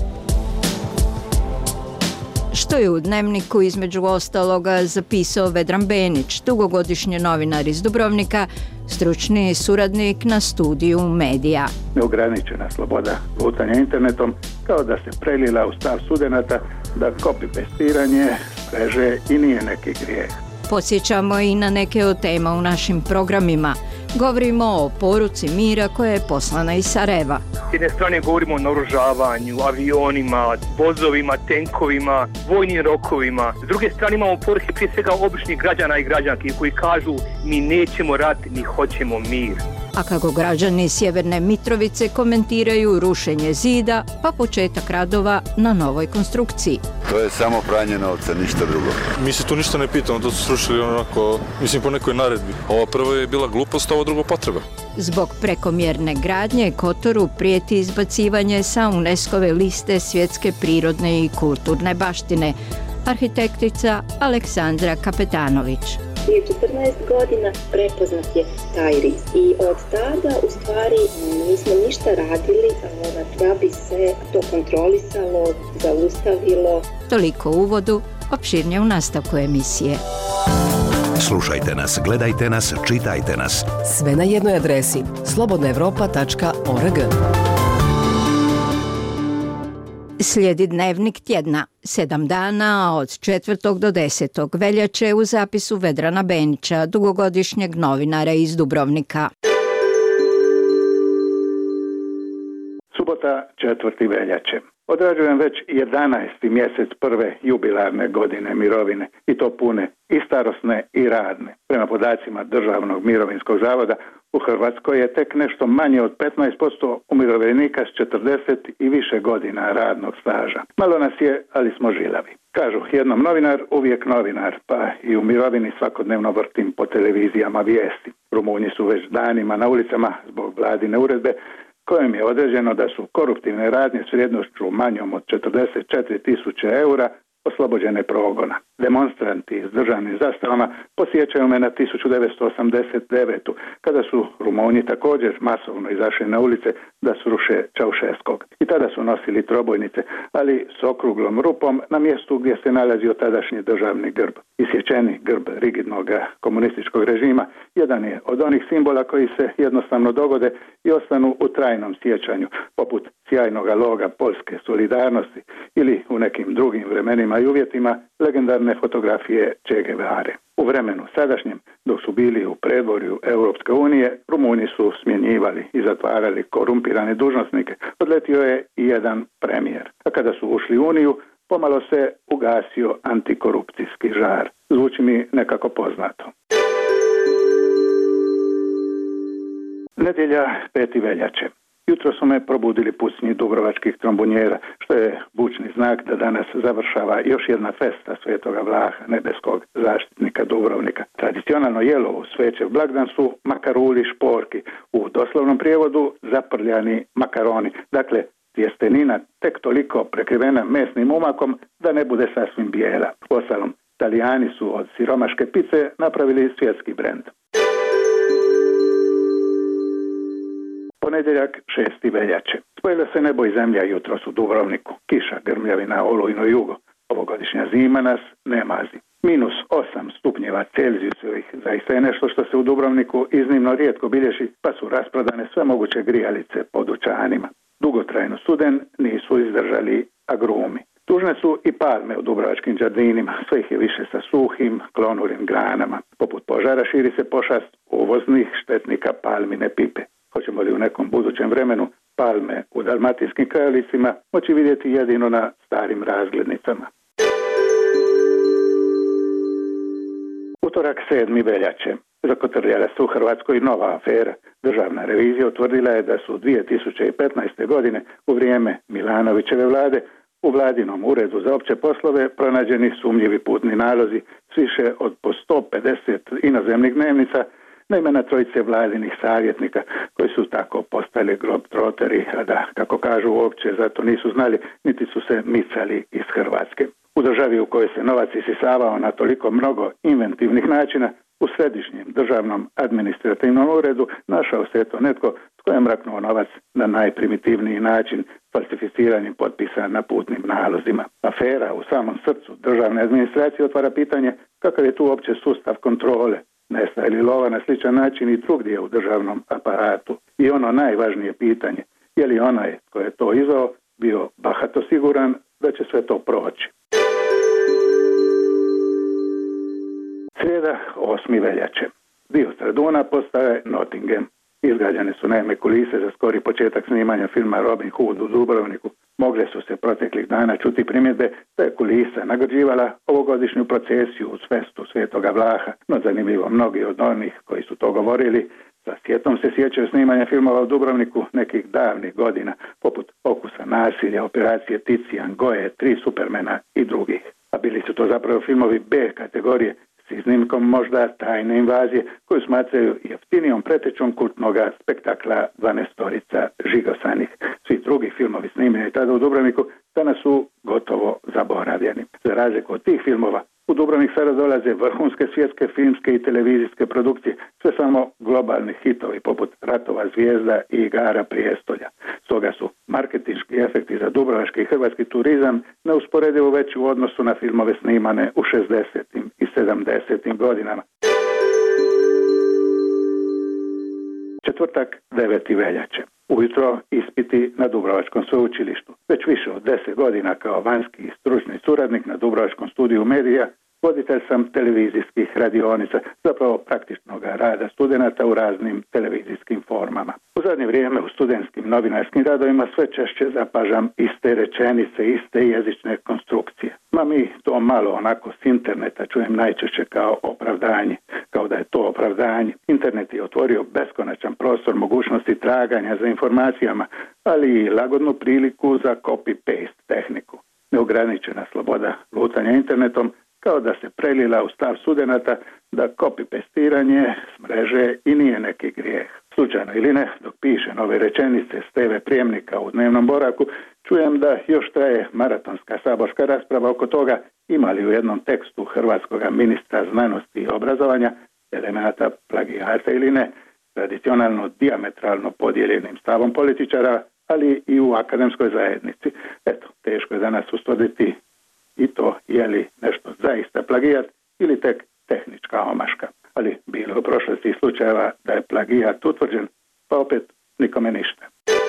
Što je u Dnevniku između ostaloga zapisao Vedran Benić, dugogodišnji novinar iz Dubrovnika, stručni suradnik na studiju medija. Neograničena sloboda lutanja internetom kao da se prelila u stav studenata da copy-pastiranje preže i nije neki grijeh. Podsjećamo i na neke od tema u našim programima. Govorimo o poruci mira koja je poslana iz Sarajeva. S jedne strane govorimo o naoružavanju, avionima, vozovima, tenkovima, vojnim rokovima. S druge strane imamo poruke prije svega običnih građana i građanki koji kažu mi nećemo rat, mi hoćemo mir. A kako građani Sjeverne Mitrovice komentiraju rušenje zida, pa početak radova na novoj konstrukciji. To je samo pranje novca, ništa drugo. Mi se tu ništa ne pitamo, to su srušili onako, mislim po nekoj naredbi. Ova prva je bila glupost, a ova druga potreba. Zbog prekomjerne gradnje Kotoru prijeti izbacivanje sa UNESCO-ve liste svjetske prirodne i kulturne baštine. Arhitektica Aleksandra Kapetanović. Prije četrnaest godina prepoznat je taj rizik i od tada u stvari nismo ništa radili da bi se to kontrolisalo, zaustavilo. Toliko u uvodu, opširnije u nastavku emisije. Slušajte nas, gledajte nas, čitajte nas. Sve na jednoj adresi slobodna evropa tačka org. Slijedi Dnevnik tjedna, sedam dana od četvrtog do desetog veljače u zapisu Vedrana Benića, dugogodišnjeg novinara iz Dubrovnika. Subota četvrti veljače. Odrađujem već jedanaesti mjesec prve jubilarne godine mirovine i to pune i starosne i radne. Prema podacima Državnog mirovinskog zavoda u Hrvatskoj je tek nešto manje od petnaest posto umirovljenika s četrdeset i više godina radnog staža. Malo nas je, ali smo žilavi. Kažu, jednom novinar, uvijek novinar, pa i u mirovini svakodnevno vrtim po televizijama vijesti. Rumunji su već danima na ulicama zbog vladine uredbe kojim je određeno da su koruptivne radnje s vrijednošću manjom od četrdeset četiri tisuće eura oslobođene progona. Demonstranti s državnim zastavama posjećaju me na tisuću devetsto osamdeset devetu. kada su Rumunji također masovno izašli na ulice da sruše Čaušeskog. I tada su nosili trobojnice, ali s okruglom rupom na mjestu gdje se nalazio tadašnji državni grb. Isječeni grb rigidnog komunističkog režima jedan je od onih simbola koji se jednostavno dogode i ostanu u trajnom sjećanju, poput sjajnog loga Poljske solidarnosti ili u nekim drugim vremenima i uvjetima legendarne fotografije Che Guevare. U vremenu sadašnjem, dok su bili u predvorju Europske unije, Rumunji su smjenjivali i zatvarali korumpirane dužnosnike. Odletio je i jedan premijer. A kada su ušli u Uniju, pomalo se ugasio antikorupcijski žar. Zvuči mi nekako poznato. Nedjelja peti veljače. Jutro su me probudili pucnji dubrovačkih trombonjera, što je bučni znak da danas završava još jedna festa Svetoga Vlaha, nebeskog zaštitnika Dubrovnika. Tradicionalno jelo u Svećev blagdan su makaruli šporki, u doslovnom prijevodu zaprljani makaroni. Dakle, tjestenina tek toliko prekrivena mesnim umakom da ne bude sasvim bijela. Uostalom, Talijani su od siromaške pice napravili svjetski brend. Ponedjeljak šesti veljače. Spojilo se nebo i zemlja jutros u Dubrovniku. Kiša, grmljavina, olujno jugo. Ovogodišnja zima nas ne mazi. Minus osam stupnjeva Celzijusovih zaista je nešto što se u Dubrovniku iznimno rijetko bilježi, pa su rasprodane sve moguće grijalice po dućanima. Dugotrajno studen nisu izdržali agrumi. Tužne su i palme u dubrovačkim džardinima, sve ih je više sa suhim, klonulim granama. Poput požara širi se pošast uvoznih štetnika palmine pipe. Hoćemo li u nekom budućem vremenu palme u dalmatinskim krajolicima moći vidjeti jedino na starim razglednicama. Utorak sedmi veljače. Zakotrljala se u Hrvatskoj nova afera. Državna revizija utvrdila je da su dvije tisuće petnaeste. godine u vrijeme Milanovićeve vlade u vladinom uredu za opće poslove pronađeni sumnjivi putni nalozi s više od po sto pedeset inozemnih dnevnica na imena trojice vladinih savjetnika koji su tako postali globtroteri, a da, kako kažu, uopće zato nisu znali niti su se micali iz Hrvatske. U državi u kojoj se novac isisavao na toliko mnogo inventivnih načina, u središnjem državnom administrativnom uredu našao se to netko tko je mraknuo novac na najprimitivniji način falsificiranjem potpisa na putnim nalozima. Afera u samom srcu državne administracije otvara pitanje kakav je tu uopće sustav kontrole. Nestaje li lova na sličan način i drugdje u državnom aparatu? I ono najvažnije pitanje, je li onaj tko je to izveo bio bahato siguran da će sve to proći? Srijeda, osmi veljače. Dio Straduna postaje Nottingham. Izgrađene su naime kulise za skori početak snimanja filma Robin Hood u Dubrovniku. Mogle su se proteklih dana čuti primjedbe da je kulisa nagrađivala ovogodišnju procesiju uz festu Svetoga Vlaha, no zanimljivo mnogi od onih koji su to govorili sa sjetom se sjećaju snimanja filmova u Dubrovniku nekih davnih godina, poput Okusa nasilja, Operacije Ticijan, Goje, Tri Supermena i drugih. A bili su to zapravo filmovi B kategorije, s iznimkom možda Tajne invazije, koju smatraju jeftinijom pretečom kultnoga spektakla Dvanaestorica žigosanih. Svi drugi filmovi snimljeni tada u Dubrovniku danas su gotovo zaboravljeni. Za razliku od tih filmova, u Dubrovnik sada dolaze vrhunske svjetske filmske i televizijske produkcije, sve samo globalni hitovi poput Ratova zvijezda i Igara prijestolja. Stoga su marketinški efekti za dubrovački i hrvatski turizam neusporedivo veći u odnosu na filmove snimane u šezdesetim i sedamdesetim godinama. Četvrtak, deveti veljače. Ujutro ispiti na Dubrovačkom sveučilištu. Već više od deset godina kao vanjski i stručni suradnik na Dubrovačkom studiju medija, voditelj sam televizijskih radionica, zapravo praktičnog rada studenata u raznim televizijskim formama. U zadnje vrijeme u studentskim novinarskim radovima sve češće zapažam iste rečenice, iste jezične konstrukcije. Ma mi to malo onako s interneta čujem najčešće kao opravdanje, kao da je to opravdanje. Internet je otvorio beskonačan prostor mogućnosti traganja za informacijama, ali i lagodnu priliku za copy-paste tehniku. Neograničena sloboda lutanja internetom kao da se prelila u stav studenata da copy-pastiranje s mreže i nije neki grijeh. Slučajno ili ne, dok piše nove rečenice s te ve prijemnika u dnevnom boravku, čujem da još traje maratonska saborska rasprava oko toga ima li u jednom tekstu hrvatskog ministra znanosti i obrazovanja elemenata plagijata ili ne, tradicionalno dijametralno podijeljenim stavom političara, ali i u akademskoj zajednici. Eto, teško je danas ustvrditi i to je li nešto zaista plagijat ili tek tehnička omaška. Ali bilo u prošlosti slučajeva da je plagijat utvrđen, pa opet nikome ništa.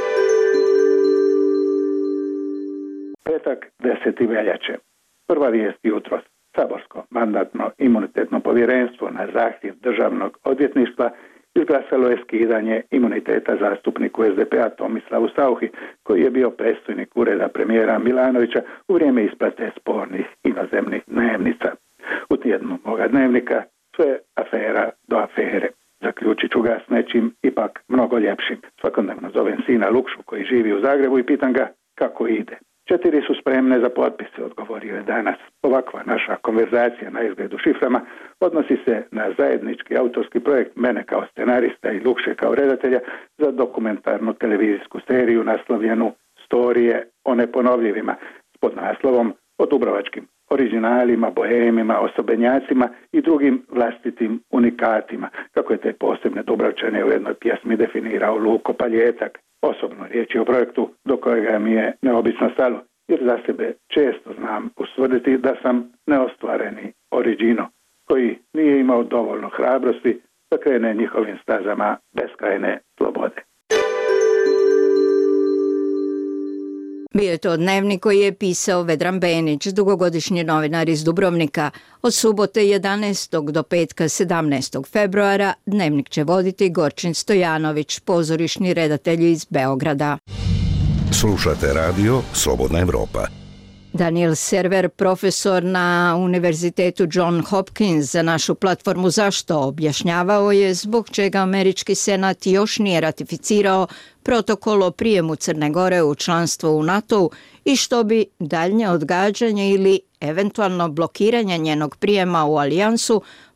Petak, deseti veljače. Prva vijest jutros. Saborsko mandatno-imunitetno povjerenstvo na zahtjev državnog odvjetništva izglasalo je skidanje imuniteta zastupniku es de pe a Tomislavu Sauchi, koji je bio predstojnik ureda premijera Milanovića u vrijeme isplate spornih inozemnih dnevnica. U tjednu moga dnevnika sve afera do afere. Zaključit ću ga s nečim ipak mnogo ljepšim. Svakodnevno zovem sina Lukšu koji živi u Zagrebu i pitam ga kako ide. Četiri su spremne za potpise, odgovorio je danas. Ovakva naša konverzacija na izgledu šiframa odnosi se na zajednički autorski projekt mene kao scenarista i Lukše kao redatelja za dokumentarnu televizijsku seriju naslovljenu Storije o neponovljivima s podnaslovom o dubrovačkim originalima, bohemima, osobenjacima i drugim vlastitim unikatima, kako je te posebne Dubrovčane u jednoj pjesmi definirao Luko Paljetak. Osobno riječ je o projektu do kojega mi je neobično stalo, jer za sebe često znam ustvrditi da sam neostvareni original, koji nije imao dovoljno hrabrosti da krene njihovim stazama beskrajne slobode. Bio je to dnevnik koji je pisao Vedran Benić, dugogodišnji novinar iz Dubrovnika. Od subote jedanaestog do petka sedamnaestog februara dnevnik će voditi Gorčin Stojanović, pozorišni redatelj iz Beograda. Slušate radio Slobodna Evropa. Daniel Server, profesor na Univerzitetu John Hopkins za našu platformu Zašto, objašnjavao je zbog čega američki senat još nije ratificirao protokol o prijemu Crne Gore u članstvo u NATO-u i što bi daljnje odgađanje ili eventualno blokiranje njenog prijema u alijansu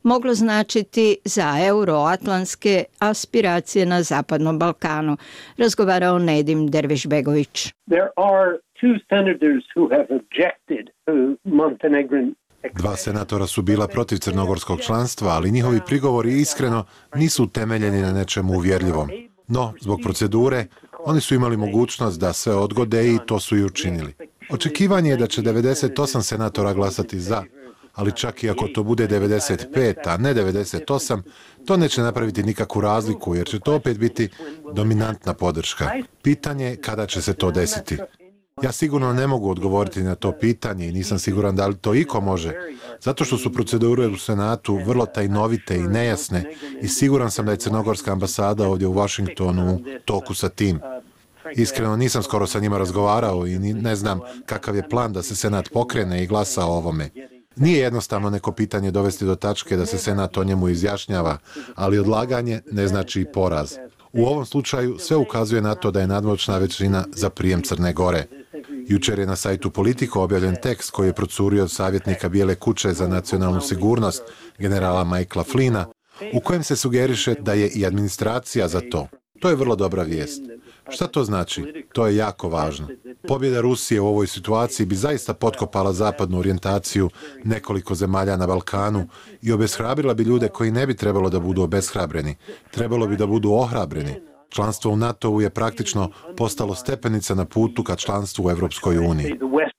moglo značiti za euroatlantske aspiracije na Zapadnom Balkanu, razgovarao Nedim Dervišbegović. There are two senators who have objected to Montenegrin. Dva senatora su bila protiv crnogorskog članstva, ali njihovi prigovori iskreno nisu utemeljeni na nečemu uvjerljivom. No, zbog procedure, oni su imali mogućnost da sve odgode i to su i učinili. Očekivanje je da će devedeset osam senatora glasati za, ali čak i ako to bude devedeset pet, a ne devedeset osam, to neće napraviti nikakvu razliku, jer će to opet biti dominantna podrška. Pitanje je kada će se to desiti. Ja sigurno ne mogu odgovoriti na to pitanje i nisam siguran da li to iko može, zato što su procedure u Senatu vrlo tajnovite i nejasne i siguran sam da je crnogorska ambasada ovdje u Washingtonu u toku sa tim. Iskreno nisam skoro sa njima razgovarao i ne znam kakav je plan da se Senat pokrene i glasa o ovome. Nije jednostavno neko pitanje dovesti do tačke da se Senat o njemu izjašnjava, ali odlaganje ne znači i poraz. U ovom slučaju sve ukazuje na to da je nadmoćna većina za prijem Crne Gore. Jučer je na sajtu Politico objavljen tekst koji je procurio od savjetnika Bijele kuće za nacionalnu sigurnost, generala Michaela Flina, u kojem se sugeriše da je i administracija za to. To je vrlo dobra vijest. Šta to znači? To je jako važno. Pobjeda Rusije u ovoj situaciji bi zaista potkopala zapadnu orijentaciju nekoliko zemalja na Balkanu i obeshrabrila bi ljude koji ne bi trebalo da budu obeshrabreni. Trebalo bi da budu ohrabreni. Članstvo u NATO-u je praktično postalo stepenica na putu ka članstvu u Evropskoj uniji.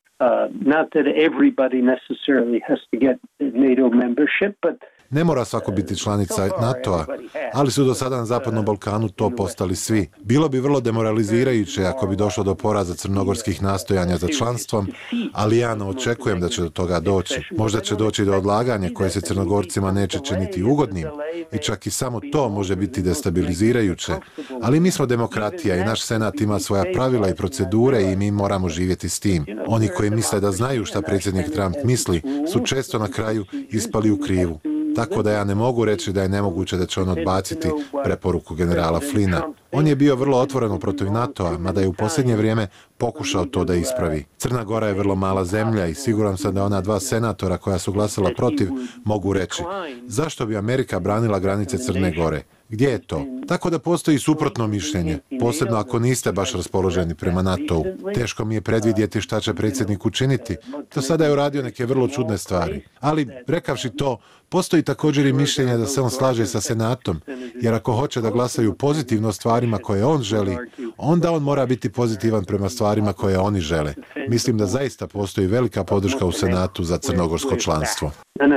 Ne mora svako biti članica NATO-a, ali su do sada na Zapadnom Balkanu to postali svi. Bilo bi vrlo demoralizirajuće ako bi došlo do poraza crnogorskih nastojanja za članstvom, ali ja ne očekujem da će do toga doći. Možda će doći do odlaganja koje se Crnogorcima neće činiti ugodnim i čak i samo to može biti destabilizirajuće, ali mi smo demokratija i naš Senat ima svoja pravila i procedure i mi moramo živjeti s tim. Oni koji misle da znaju šta predsjednik Trump misli su često na kraju ispali u krivu. Tako da ja ne mogu reći da je nemoguće da će on odbaciti preporuku generala Flina. On je bio vrlo otvoreno protiv NATO-a, mada je u posljednje vrijeme pokušao to da ispravi. Crna Gora je vrlo mala zemlja i siguran sam da ona dva senatora koja su glasala protiv mogu reći zašto bi Amerika branila granice Crne Gore? Gdje je to? Tako da postoji suprotno mišljenje, posebno ako niste baš raspoloženi prema NATO-u. Teško mi je predvidjeti šta će predsjednik učiniti. Do sada je uradio neke vrlo čudne stvari. Ali, rekavši to, postoji također i mišljenje da se on slaže sa Senatom, jer ako hoće da glasaju pozitivno stvarima koje on želi, onda on mora biti pozitivan prema stvarima koje oni žele. Mislim da zaista postoji velika podrška u Senatu za crnogorsko članstvo.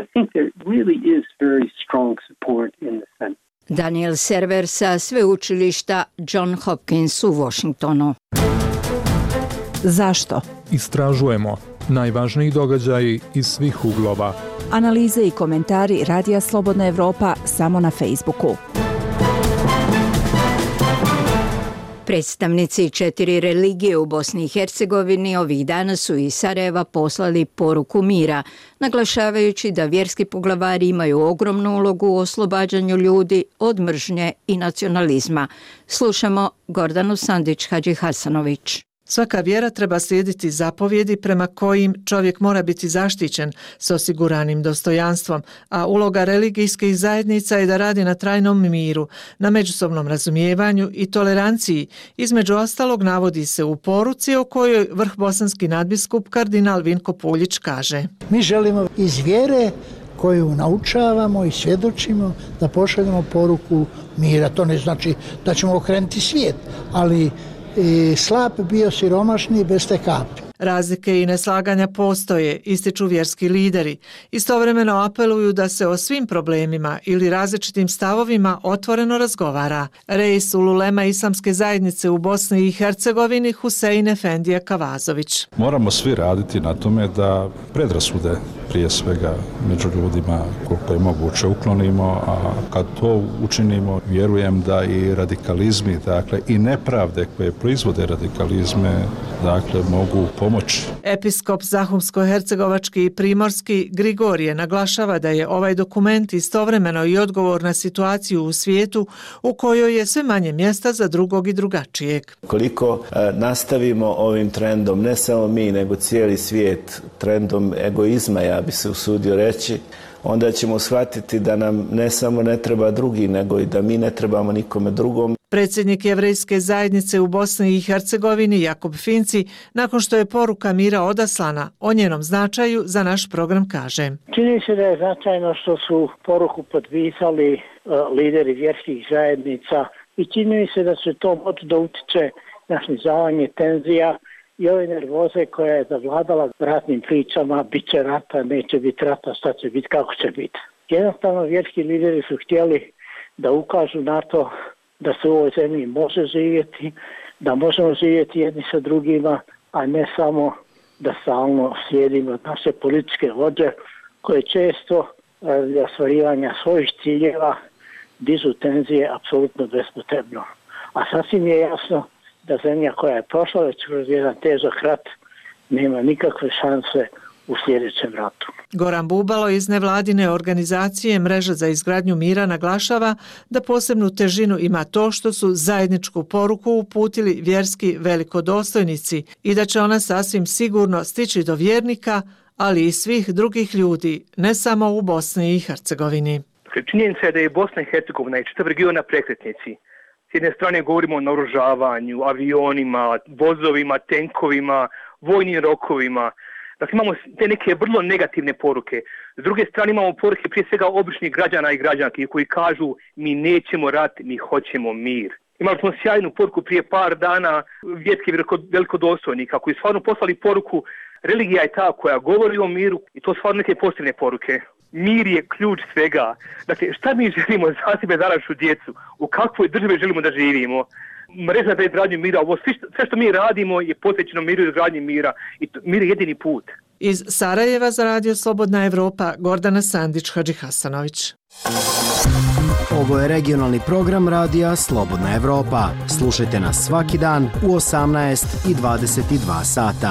Daniel Server sa sveučilišta John Hopkins u Washingtonu. Zašto? Istražujemo najvažniji događaji iz svih uglova. Analize i komentari Radija Slobodna Evropa samo na Facebooku. Predstavnici četiri religije u Bosni i Hercegovini ovih dana su iz Sarajeva poslali poruku mira, naglašavajući da vjerski poglavari imaju ogromnu ulogu u oslobađanju ljudi od mržnje i nacionalizma. Slušamo Gordanu Sandić-Hadži Hasanović. Svaka vjera treba slijediti zapovjedi prema kojim čovjek mora biti zaštićen s osiguranim dostojanstvom, a uloga religijskih zajednica je da radi na trajnom miru, na međusobnom razumijevanju i toleranciji. Između ostalog navodi se u poruci o kojoj vrhbosanski nadbiskup kardinal Vinko Puljić kaže: Mi želimo iz vjere koju naučavamo i svjedočimo da pošaljemo poruku mira. To ne znači da ćemo okrenuti svijet, ali i slab bio siromašni bez te kapi. Razlike i neslaganja postoje, ističu vjerski lideri. Istovremeno apeluju da se o svim problemima ili različitim stavovima otvoreno razgovara. Reis ululema islamske zajednice u Bosni i Hercegovini Husein Efendija Kavazović. Moramo svi raditi na tome da predrasude prije svega među ljudima koliko je moguće uklonimo, a kad to učinimo vjerujem da i radikalizmi, dakle i nepravde koje proizvode radikalizme, dakle mogu pomoći. Episkop Zahumsko-hercegovački i primorski Grigorije naglašava da je ovaj dokument istovremeno i odgovor na situaciju u svijetu u kojoj je sve manje mjesta za drugog i drugačijeg. Koliko e, nastavimo ovim trendom, ne samo mi nego cijeli svijet, trendom egoizma, ja bi se usudio reći, onda ćemo shvatiti da nam ne samo ne treba drugi, nego i da mi ne trebamo nikome drugom. Predsjednik Jevrejske zajednice u Bosni i Hercegovini Jakub Finci, nakon što je poruka mira odaslana, o njenom značaju za naš program kaže: Čini se da je značajno što su poruku potpisali uh, lideri vjerskih zajednica i čini mi se da se to moći da utiče na snizavanje tenzija i ove nervoze koja je zavladala ratnim pričama, bit će rata, neće biti rata, šta će biti, kako će biti. Jednostavno vjerski lideri su htjeli da ukažu na to da se u ovoj zemlji može živjeti, da možemo živjeti jedni sa drugima, a ne samo da stalno slijedimo naše političke vođe koje često radi ostvarivanja svojih ciljeva dižu tenzije apsolutno bespotrebno. A sasvim je jasno da zemlja koja je prošla već kroz jedan težak rat nema nikakve šanse u sljedećem ratu. Goran Bubalo iz nevladine organizacije Mreža za izgradnju mira naglašava da posebnu težinu ima to što su zajedničku poruku uputili vjerski velikodostojnici i da će ona sasvim sigurno stići do vjernika, ali i svih drugih ljudi, ne samo u Bosni i Hercegovini. Činjenica je da je Bosna i Hercegovina i čitav region na prekretnici. S jedne strane govorimo o naoružavanju, avionima, vozovima, tenkovima, vojnim rokovima. Dakle, imamo te neke vrlo negativne poruke. S druge strane imamo poruke prije svega običnih građana i građanki koji kažu mi nećemo rat, mi hoćemo mir. Imali smo sjajnu poruku prije par dana vjerskih velikodostojnika koji stvarno poslali poruku religija je ta koja govori o miru i to stvarno neke pozitivne poruke. Mir je ključ svega. Dakle, šta mi želimo za sebe, za našu djecu? U kakvoj državi želimo da živimo? Mreža za izgradnju mira, ovo sve, sve što mi radimo je posvećeno miru i izgradnji mira i to, mir je jedini put. Iz Sarajeva za Radio Slobodna Evropa, Gordana Sandić, Hadži Hasanović. Ovo je regionalni program Radija Slobodna Evropa. Slušajte nas svaki dan u osamnaest i dvadeset dva sata.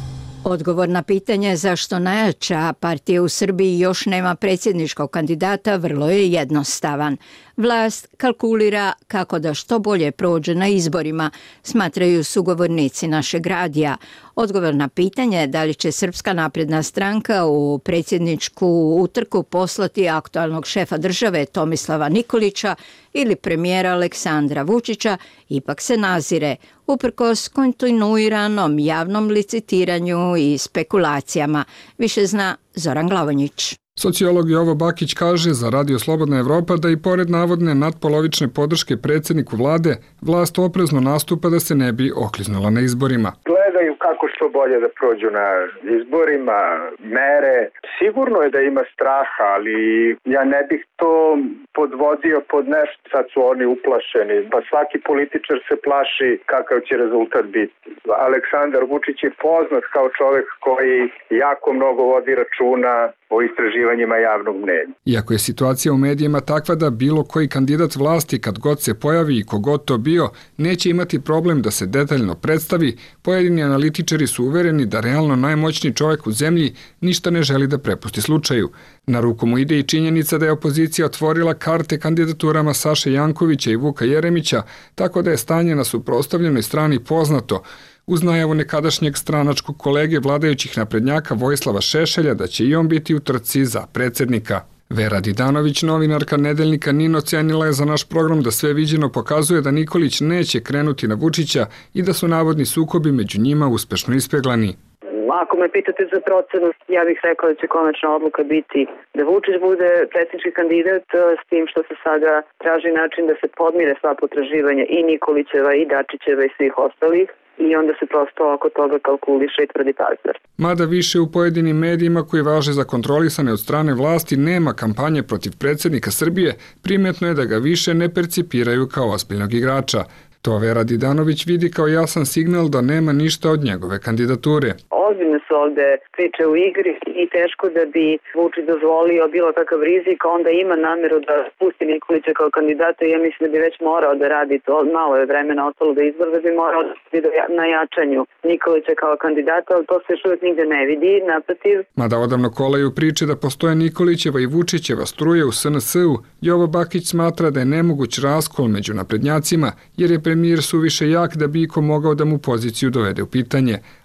Odgovor na pitanje zašto najjača partija u Srbiji još nema predsjedničkog kandidata vrlo je jednostavan. Vlast kalkulira kako da što bolje prođe na izborima, smatraju sugovornici našeg radija. Odgovor na pitanje da li će Srpska napredna stranka u predsjedničku utrku poslati aktualnog šefa države Tomislava Nikolića ili premijera Aleksandra Vučića ipak se nazire, uprkos kontinuiranom javnom licitiranju i spekulacijama. Više zna Zoran Glavonjić. Sociolog Jovo Bakić kaže za Radio Slobodna Evropa da i pored navodne nadpolovične podrške predsjedniku vlade, vlast oprezno nastupa da se ne bi okliznula na izborima. Gledaju kako što bolje da prođu na izborima, mere. Sigurno je da ima straha, ali ja ne bih to podvodio pod nešto. Sad su oni uplašeni, pa svaki političar se plaši kakav će rezultat biti. Aleksandar Vučić je poznat kao čovjek koji jako mnogo vodi računa o istraživanjima javnog mnjenja. Iako je situacija u medijima takva da bilo koji kandidat vlasti kad god se pojavi i kogod to bio, neće imati problem da se detaljno predstavi, pojedini analitičari su uvereni da realno najmoćniji čovjek u zemlji ništa ne želi da prepusti slučaju. Na ruku mu ide i činjenica da je opozicija otvorila karte kandidaturama Saše Jankovića i Vuka Jeremića, tako da je stanje na suprotstavljenoj strani poznato, uz najavu nekadašnjeg stranačkog kolege vladajućih naprednjaka Vojislava Šešelja da će i on biti u trci za predsjednika. Vera Didanović, novinarka nedeljnika Nin, ocenila je za naš program da sve viđeno pokazuje da Nikolić neće krenuti na Vučića i da su navodni sukobi među njima uspešno ispeglani. Ako me pitate za procenu, ja bih rekla da će konačna odluka biti da Vučić bude predsjednički kandidat, s tim što se sada traži način da se podmire sva potraživanja i Nikolićeva i Dačićeva i svih ostalih. I onda se prosto oko toga kalkuliše i tvrdi partner. Mada više u pojedinim medijima koji važe za kontrolisane od strane vlasti nema kampanje protiv predsjednika Srbije, primetno je da ga više ne percipiraju kao ozbiljnog igrača. To Vera Didanović vidi kao jasan signal da nema ništa od njegove kandidature. Ozbiljno su ovde priče u igri i teško da bi Vučić dozvolio bilo kakav rizik, onda ima nameru da pusti Nikolića kao kandidata i ja mislim da bi već morao da radi to. Malo je vremena ostalo da izbor, da bi morao da vidi na jačanju Nikolića kao kandidata, ali to se još uvijek nigde ne vidi, naprotiv. Mada odavno kolaju priče da postoje Nikolićeva i Vučićeva struje u S N S-u, Jovo Bakić smatra da je nemoguć raskol među naprednjacima, jer je premijer suviše jak da bi iko mogao da mu poziciju dovede u pitanje,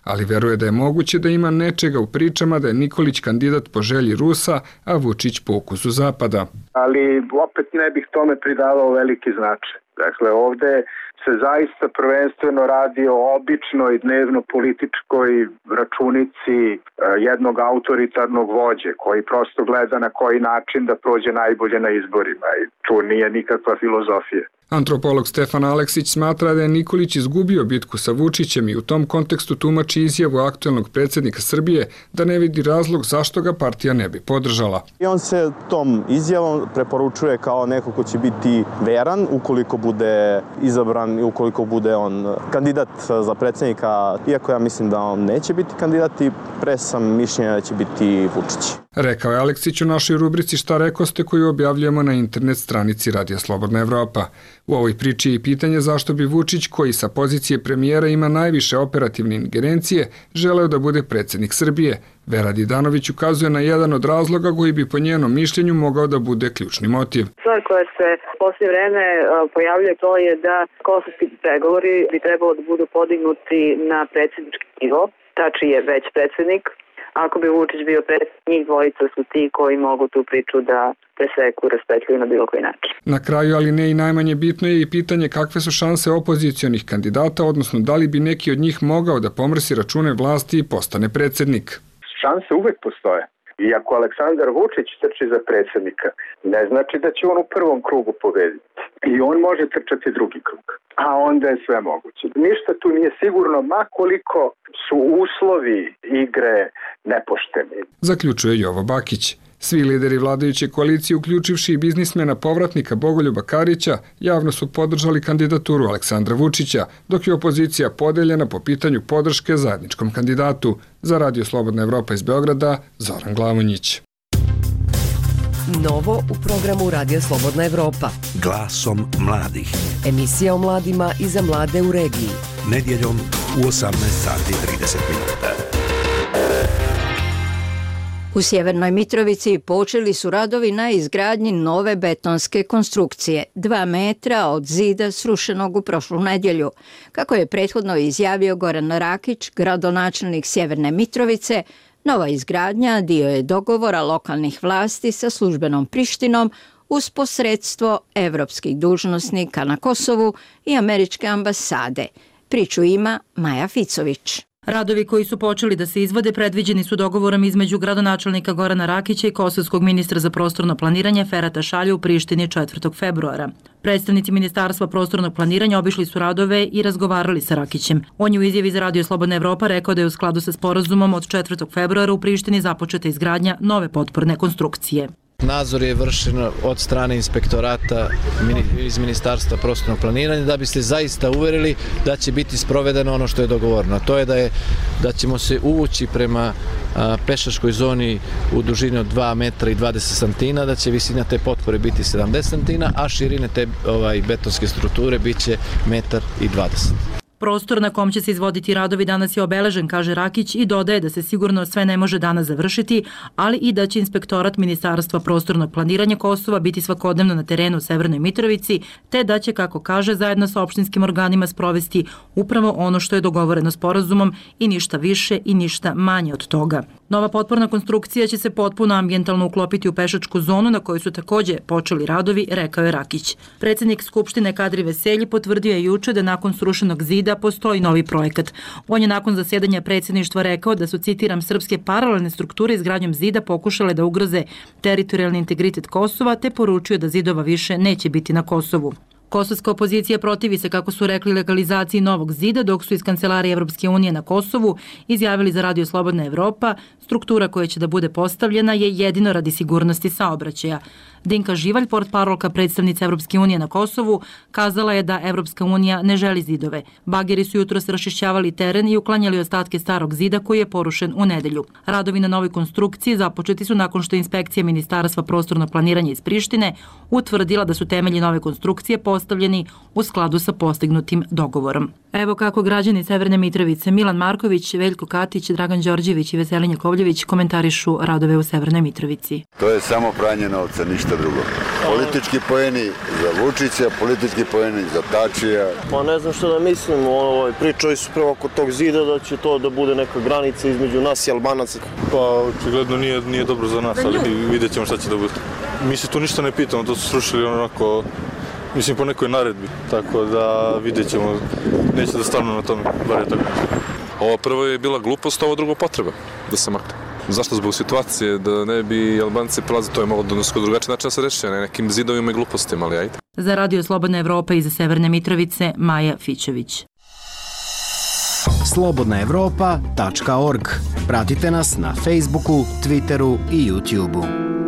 ali veruje da je moguće da ima nečega u pričama da je Nikolić kandidat po želji Rusa, a Vučić po ukusu Zapada. Ali opet ne bih tome pridavao veliki značaj. Dakle, ovde se zaista prvenstveno radi o običnoj dnevno političkoj računici jednog autoritarnog vođe koji prosto gleda na koji način da prođe najbolje na izborima i tu nije nikakva filozofija. Antropolog Stefan Aleksić smatra da je Nikolić izgubio bitku sa Vučićem i u tom kontekstu tumači izjavu aktuelnog predsjednika Srbije da ne vidi razlog zašto ga partija ne bi podržala. I on se tom izjavom preporučuje kao neko ko će biti veran ukoliko bude izabran i ukoliko bude on kandidat za predsjednika, iako ja mislim da on neće biti kandidat i pre sam mišljenja da će biti Vučić. Rekao je Aleksić u našoj rubrici Šta rekoste koju objavljujemo na internet stranici Radija Slobodna Evropa. U ovoj priči je i pitanje zašto bi Vučić, koji sa pozicije premijera ima najviše operativne ingerencije, želeo da bude predsjednik Srbije. Vera Didanović ukazuje na jedan od razloga koji bi po njenom mišljenju mogao da bude ključni motiv. Stvar koja se poslije vreme pojavljuje to je da kosovski pregovori bi trebalo da budu podignuti na predsjednički nivo. Tači je već predsjednik. Ako bi Vučić bio predsjednik, njih dvojica su ti koji mogu tu priču da preseku, raspetljuju na bilo koji način. Na kraju, ali ne i najmanje bitno je i pitanje kakve su šanse opozicionih kandidata, odnosno da li bi neki od njih mogao da pomrsi račune vlasti i postane predsjednik. Šanse uvek postoje. I ako Aleksandar Vučić trči za predsjednika, ne znači da će on u prvom krugu pobediti. I on može trčati drugi krug. A onda je sve moguće. Ništa tu nije sigurno, ma koliko su uslovi igre nepošteni. Zaključuje Jovo Bakić. Svi lideri vladajuće koalicije, uključivši i biznismena povratnika Bogoljuba Karića, javno su podržali kandidaturu Aleksandra Vučića, dok je opozicija podeljena po pitanju podrške zajedničkom kandidatu. Za Radio Slobodna Evropa iz Beograda, Zoran Glavonjić. Novo u programu Radija Slobodna Evropa. Glasom mladih. Emisija o mladima i za mlade u regiji. Nedjeljom u osamnaest sati i trideset minuta. U Sjevernoj Mitrovici počeli su radovi na izgradnji nove betonske konstrukcije, dva metra od zida srušenog u prošlu nedjelju. Kako je prethodno izjavio Goran Rakić, gradonačelnik Sjeverne Mitrovice, nova izgradnja dio je dogovora lokalnih vlasti sa službenom Prištinom uz posredstvo evropskih dužnosnika na Kosovu i američke ambasade. Priču ima Maja Ficović. Radovi koji su počeli da se izvode predviđeni su dogovorom između gradonačelnika Gorana Rakića i kosovskog ministra za prostorno planiranje Ferata Šalja u Prištini četvrtog februara. Predstavnici Ministarstva prostornog planiranja obišli su radove i razgovarali sa Rakićem. On je u izjavi za Radio Slobodna Evropa rekao da je u skladu sa sporazumom od četvrtog februara u Prištini započeta izgradnja nove potporne konstrukcije. Nadzor je vršen od strane inspektorata iz Ministarstva prostornog planiranja da bi se zaista uverili da će biti sprovedeno ono što je dogovoreno. To je da, je, da ćemo se uvući prema a, pešačkoj zoni u dužini od dva metra i dvadeset santina, da će visina te potpore biti sedamdeset santina, a širine te ovaj, betonske strukture bit će metar i dvadeset. Prostor na kom će se izvoditi radovi danas je obeležen, kaže Rakić, i dodaje da se sigurno sve ne može danas završiti, ali i da će inspektorat Ministarstva prostornog planiranja Kosova biti svakodnevno na terenu u Severnoj Mitrovici, te da će, kako kaže, zajedno sa opštinskim organima sprovesti upravo ono što je dogovoreno sporazumom i ništa više i ništa manje od toga. Nova potporna konstrukcija će se potpuno ambijentalno uklopiti u pešačku zonu na kojoj su takođe počeli radovi, rekao je Rakić. Predsjednik Skupštine Kadri Veselji potvrdio je juče da nakon srušenog zida postoji novi projekat. On je nakon zasedanja predsjedništva rekao da su, citiram, srpske paralelne strukture izgradnjom zida pokušale da ugroze teritorijalni integritet Kosova, te poručio da zidova više neće biti na Kosovu. Kosovska opozicija protivi se, kako su rekli, legalizaciji novog zida, dok su iz Kancelarije Evropske unije na Kosovu izjavili za Radio Slobodna Evropa, struktura koja će da bude postavljena je jedino radi sigurnosti saobraćaja. Dinka Živalj, portparolka predstavnice Evropske unije na Kosovu, kazala je da Evropska unija ne želi zidove. Bageri su jutros raščišćavali teren i uklanjali ostatke starog zida koji je porušen u nedelju. Radovi na novoj konstrukciji započeti su nakon što inspekcija Ministarstva prostornog planiranja iz Prištine utvrdila da su temelji nove konstrukcije postavljeni u skladu sa postignutim dogovorom. Evo kako građani Severne Mitrovice Milan Marković, Veljko Katić, Dragan Đorđević i Veselin Jakovljević komentarišu radove u Severnoj Mitrovici. To je samo pranje novca, ništa drugo. Politički poeni za Vučića, politički poeni za Tačija. Pa ne znam što da mislim, ovaj, pričali su prvo oko tog zida da će to da bude neka granica između nas i Albanaca. Pa očigledno nije, nije dobro za nas, ali vidjet ćemo šta će da bude. Mi se tu ništa ne pitamo, to su srušili onako, mislim po nekoj naredbi, tako da vidjet ćemo, neće da stanu na tome, bar je tako. Ovo prvo je bila glupost, ovo drugo potreba da se makne. Zašto? Zbog situacije, da ne bi Albanci prelazili, to je malo donosko drugačiji način da se reši, ne nekim zidovima i glupostima, ali ajde. Za Radio Slobodna Evropa iz Severne Mitrovice, Maja Fićević. slobodna evropa tačka org. Pratite nas na Facebooku, Twitteru i YouTubeu.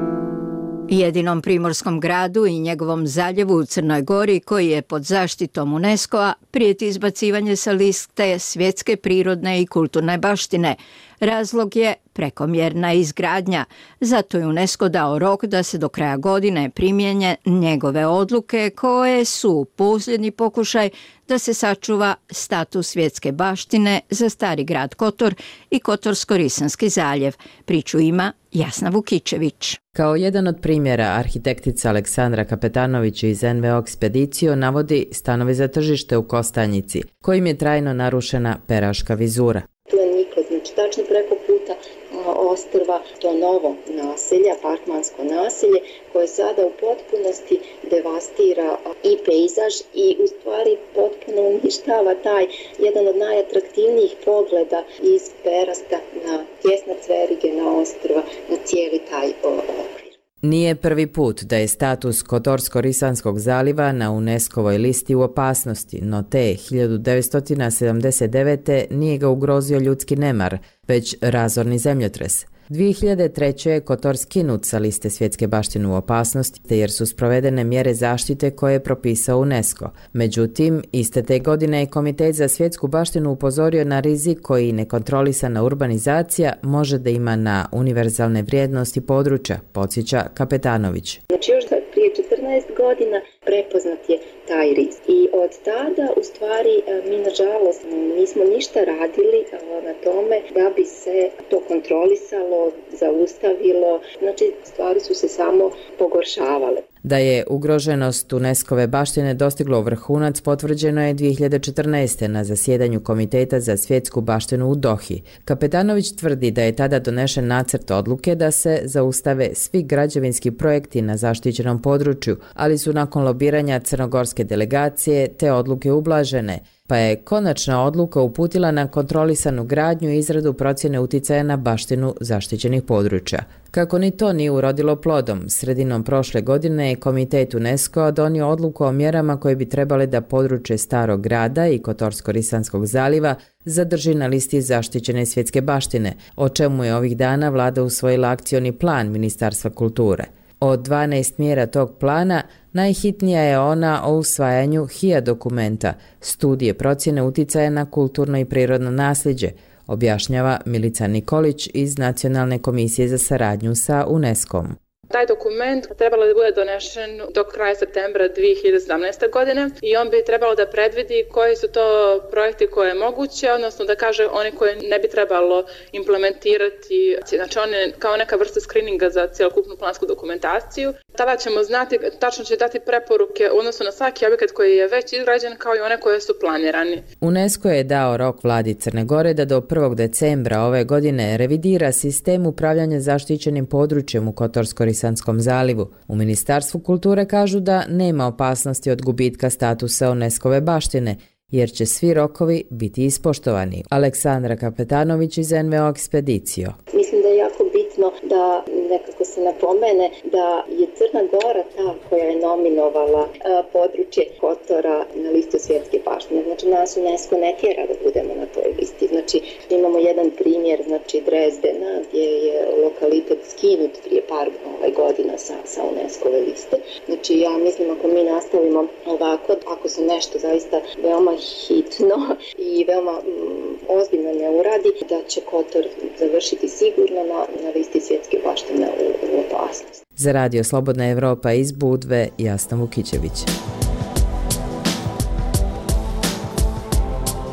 Jedinom primorskom gradu i njegovom zaljevu u Crnoj Gori, koji je pod zaštitom UNESCO-a, prijeti izbacivanje sa liste svjetske prirodne i kulturne baštine. Razlog je prekomjerna izgradnja. Zato je UNESCO dao rok da se do kraja godine primjenje njegove odluke koje su posljednji pokušaj da se sačuva status svjetske baštine za stari grad Kotor i Kotorsko-Risanski zaljev. Priču ima Jasna Vukičević. Kao jedan od primjera, arhitektica Aleksandra Kapetanović iz en ve o Ekspedicio navodi stanovi za tržište u Kostanjici, kojim je trajno narušena peraška vizura. Tu je niklo, znači tačno preko puta ostrva to novo naselje, apartmansko naselje, koje sada u potpunosti devastira i pejzaž i u stvari potpuno uništava taj jedan od najatraktivnijih pogleda iz Perasta na tjesna Cverige, na ostrva, na cijeli taj okvir. Nije prvi put da je status Kotorsko-Risanskog zaliva na UNESCO-voj listi u opasnosti, no te hiljadu devetsto sedamdeset devete. nije ga ugrozio ljudski nemar, već razorni zemljotres. dvije hiljade treće. je Kotor skinut sa liste svjetske baštine u opasnosti, te jer su sprovedene mjere zaštite koje je propisao UNESCO. Međutim, iste te godine je Komitet za svjetsku baštinu upozorio na rizik koji nekontrolisana urbanizacija može da ima na univerzalne vrijednosti područja, podsjeća Kapetanović. Znači još prije četrnaest godina prepoznat je taj rizik. I od tada, u stvari, mi nažalost nismo ništa radili na tome da bi se to kontrolisalo, zaustavilo. Znači, stvari su se samo pogoršavale. Da je ugroženost UNESCO-ve baštine dostiglo vrhunac potvrđeno je dvije hiljade četrnaeste. na zasjedanju Komiteta za svjetsku baštinu u Dohi. Kapetanović tvrdi da je tada donešen nacrt odluke da se zaustave svi građevinski projekti na zaštićenom području, ali su nakon lobiranja crnogorske delegacije te odluke ublažene, pa je konačna odluka uputila na kontrolisanu gradnju i izradu procjene uticaja na baštinu zaštićenih područja. Kako ni to nije urodilo plodom, sredinom prošle godine je Komitet UNESCO donio odluku o mjerama koje bi trebale da područje Starog grada i Kotorsko-Risanskog zaliva zadrži na listi zaštićene svjetske baštine, o čemu je ovih dana vlada usvojila akcioni plan Ministarstva kulture. Od dvanaest mjera tog plana, najhitnija je ona o usvajanju H I A dokumenta, studije procjene uticaja na kulturno i prirodno nasljeđe, objašnjava Milica Nikolić iz Nacionalne komisije za saradnju sa UNESCO-om. Taj dokument trebalo da bude donešen do kraja septembra dvije hiljade sedamnaeste. godine i on bi trebalo da predvidi koji su to projekti koje je moguće, odnosno da kaže one koje ne bi trebalo implementirati, znači one kao neka vrsta skrininga za cjelokupnu plansku dokumentaciju. Tada ćemo znati, tačno će dati preporuke odnosno na svaki objekat koji je već izgrađen kao i one koje su planirani. UNESCO je dao rok vladi Crne Gore da do prvog decembra ove godine revidira sistem upravljanja zaštićenim područjem u Kotorsko-Risanskom zalivu. U Ministarstvu kulture kažu da nema opasnosti od gubitka statusa UNESCO-ve baštine, jer će svi rokovi biti ispoštovani. Aleksandra Kapetanović iz en ve o Ekspedicio. Mislim da je jako bitno da nekako se napomene da je Crna Gora ta koja je nominovala a, područje Kotora na listu svjetske baštine. Znači nas UNESCO ne tjera da budemo na toj listi. Znači imamo jedan primjer, znači Dresdena, gdje je lokalitet skinut prije par ovaj, godina sa, sa UNESCO-ve liste. Znači ja mislim ako mi nastavimo ovako, ako se nešto zaista veoma hitno i veoma mm, ozbiljno ne uradi, da će Kotor završiti sigurno na, na listi svjetske baštine u, u opasnosti. Za Radio Slobodna Evropa iz Budve, Jasna Vukičević.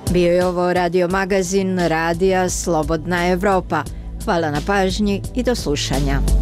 Bio je ovo radio magazin Radija Slobodna Evropa. Hvala na pažnji i do slušanja.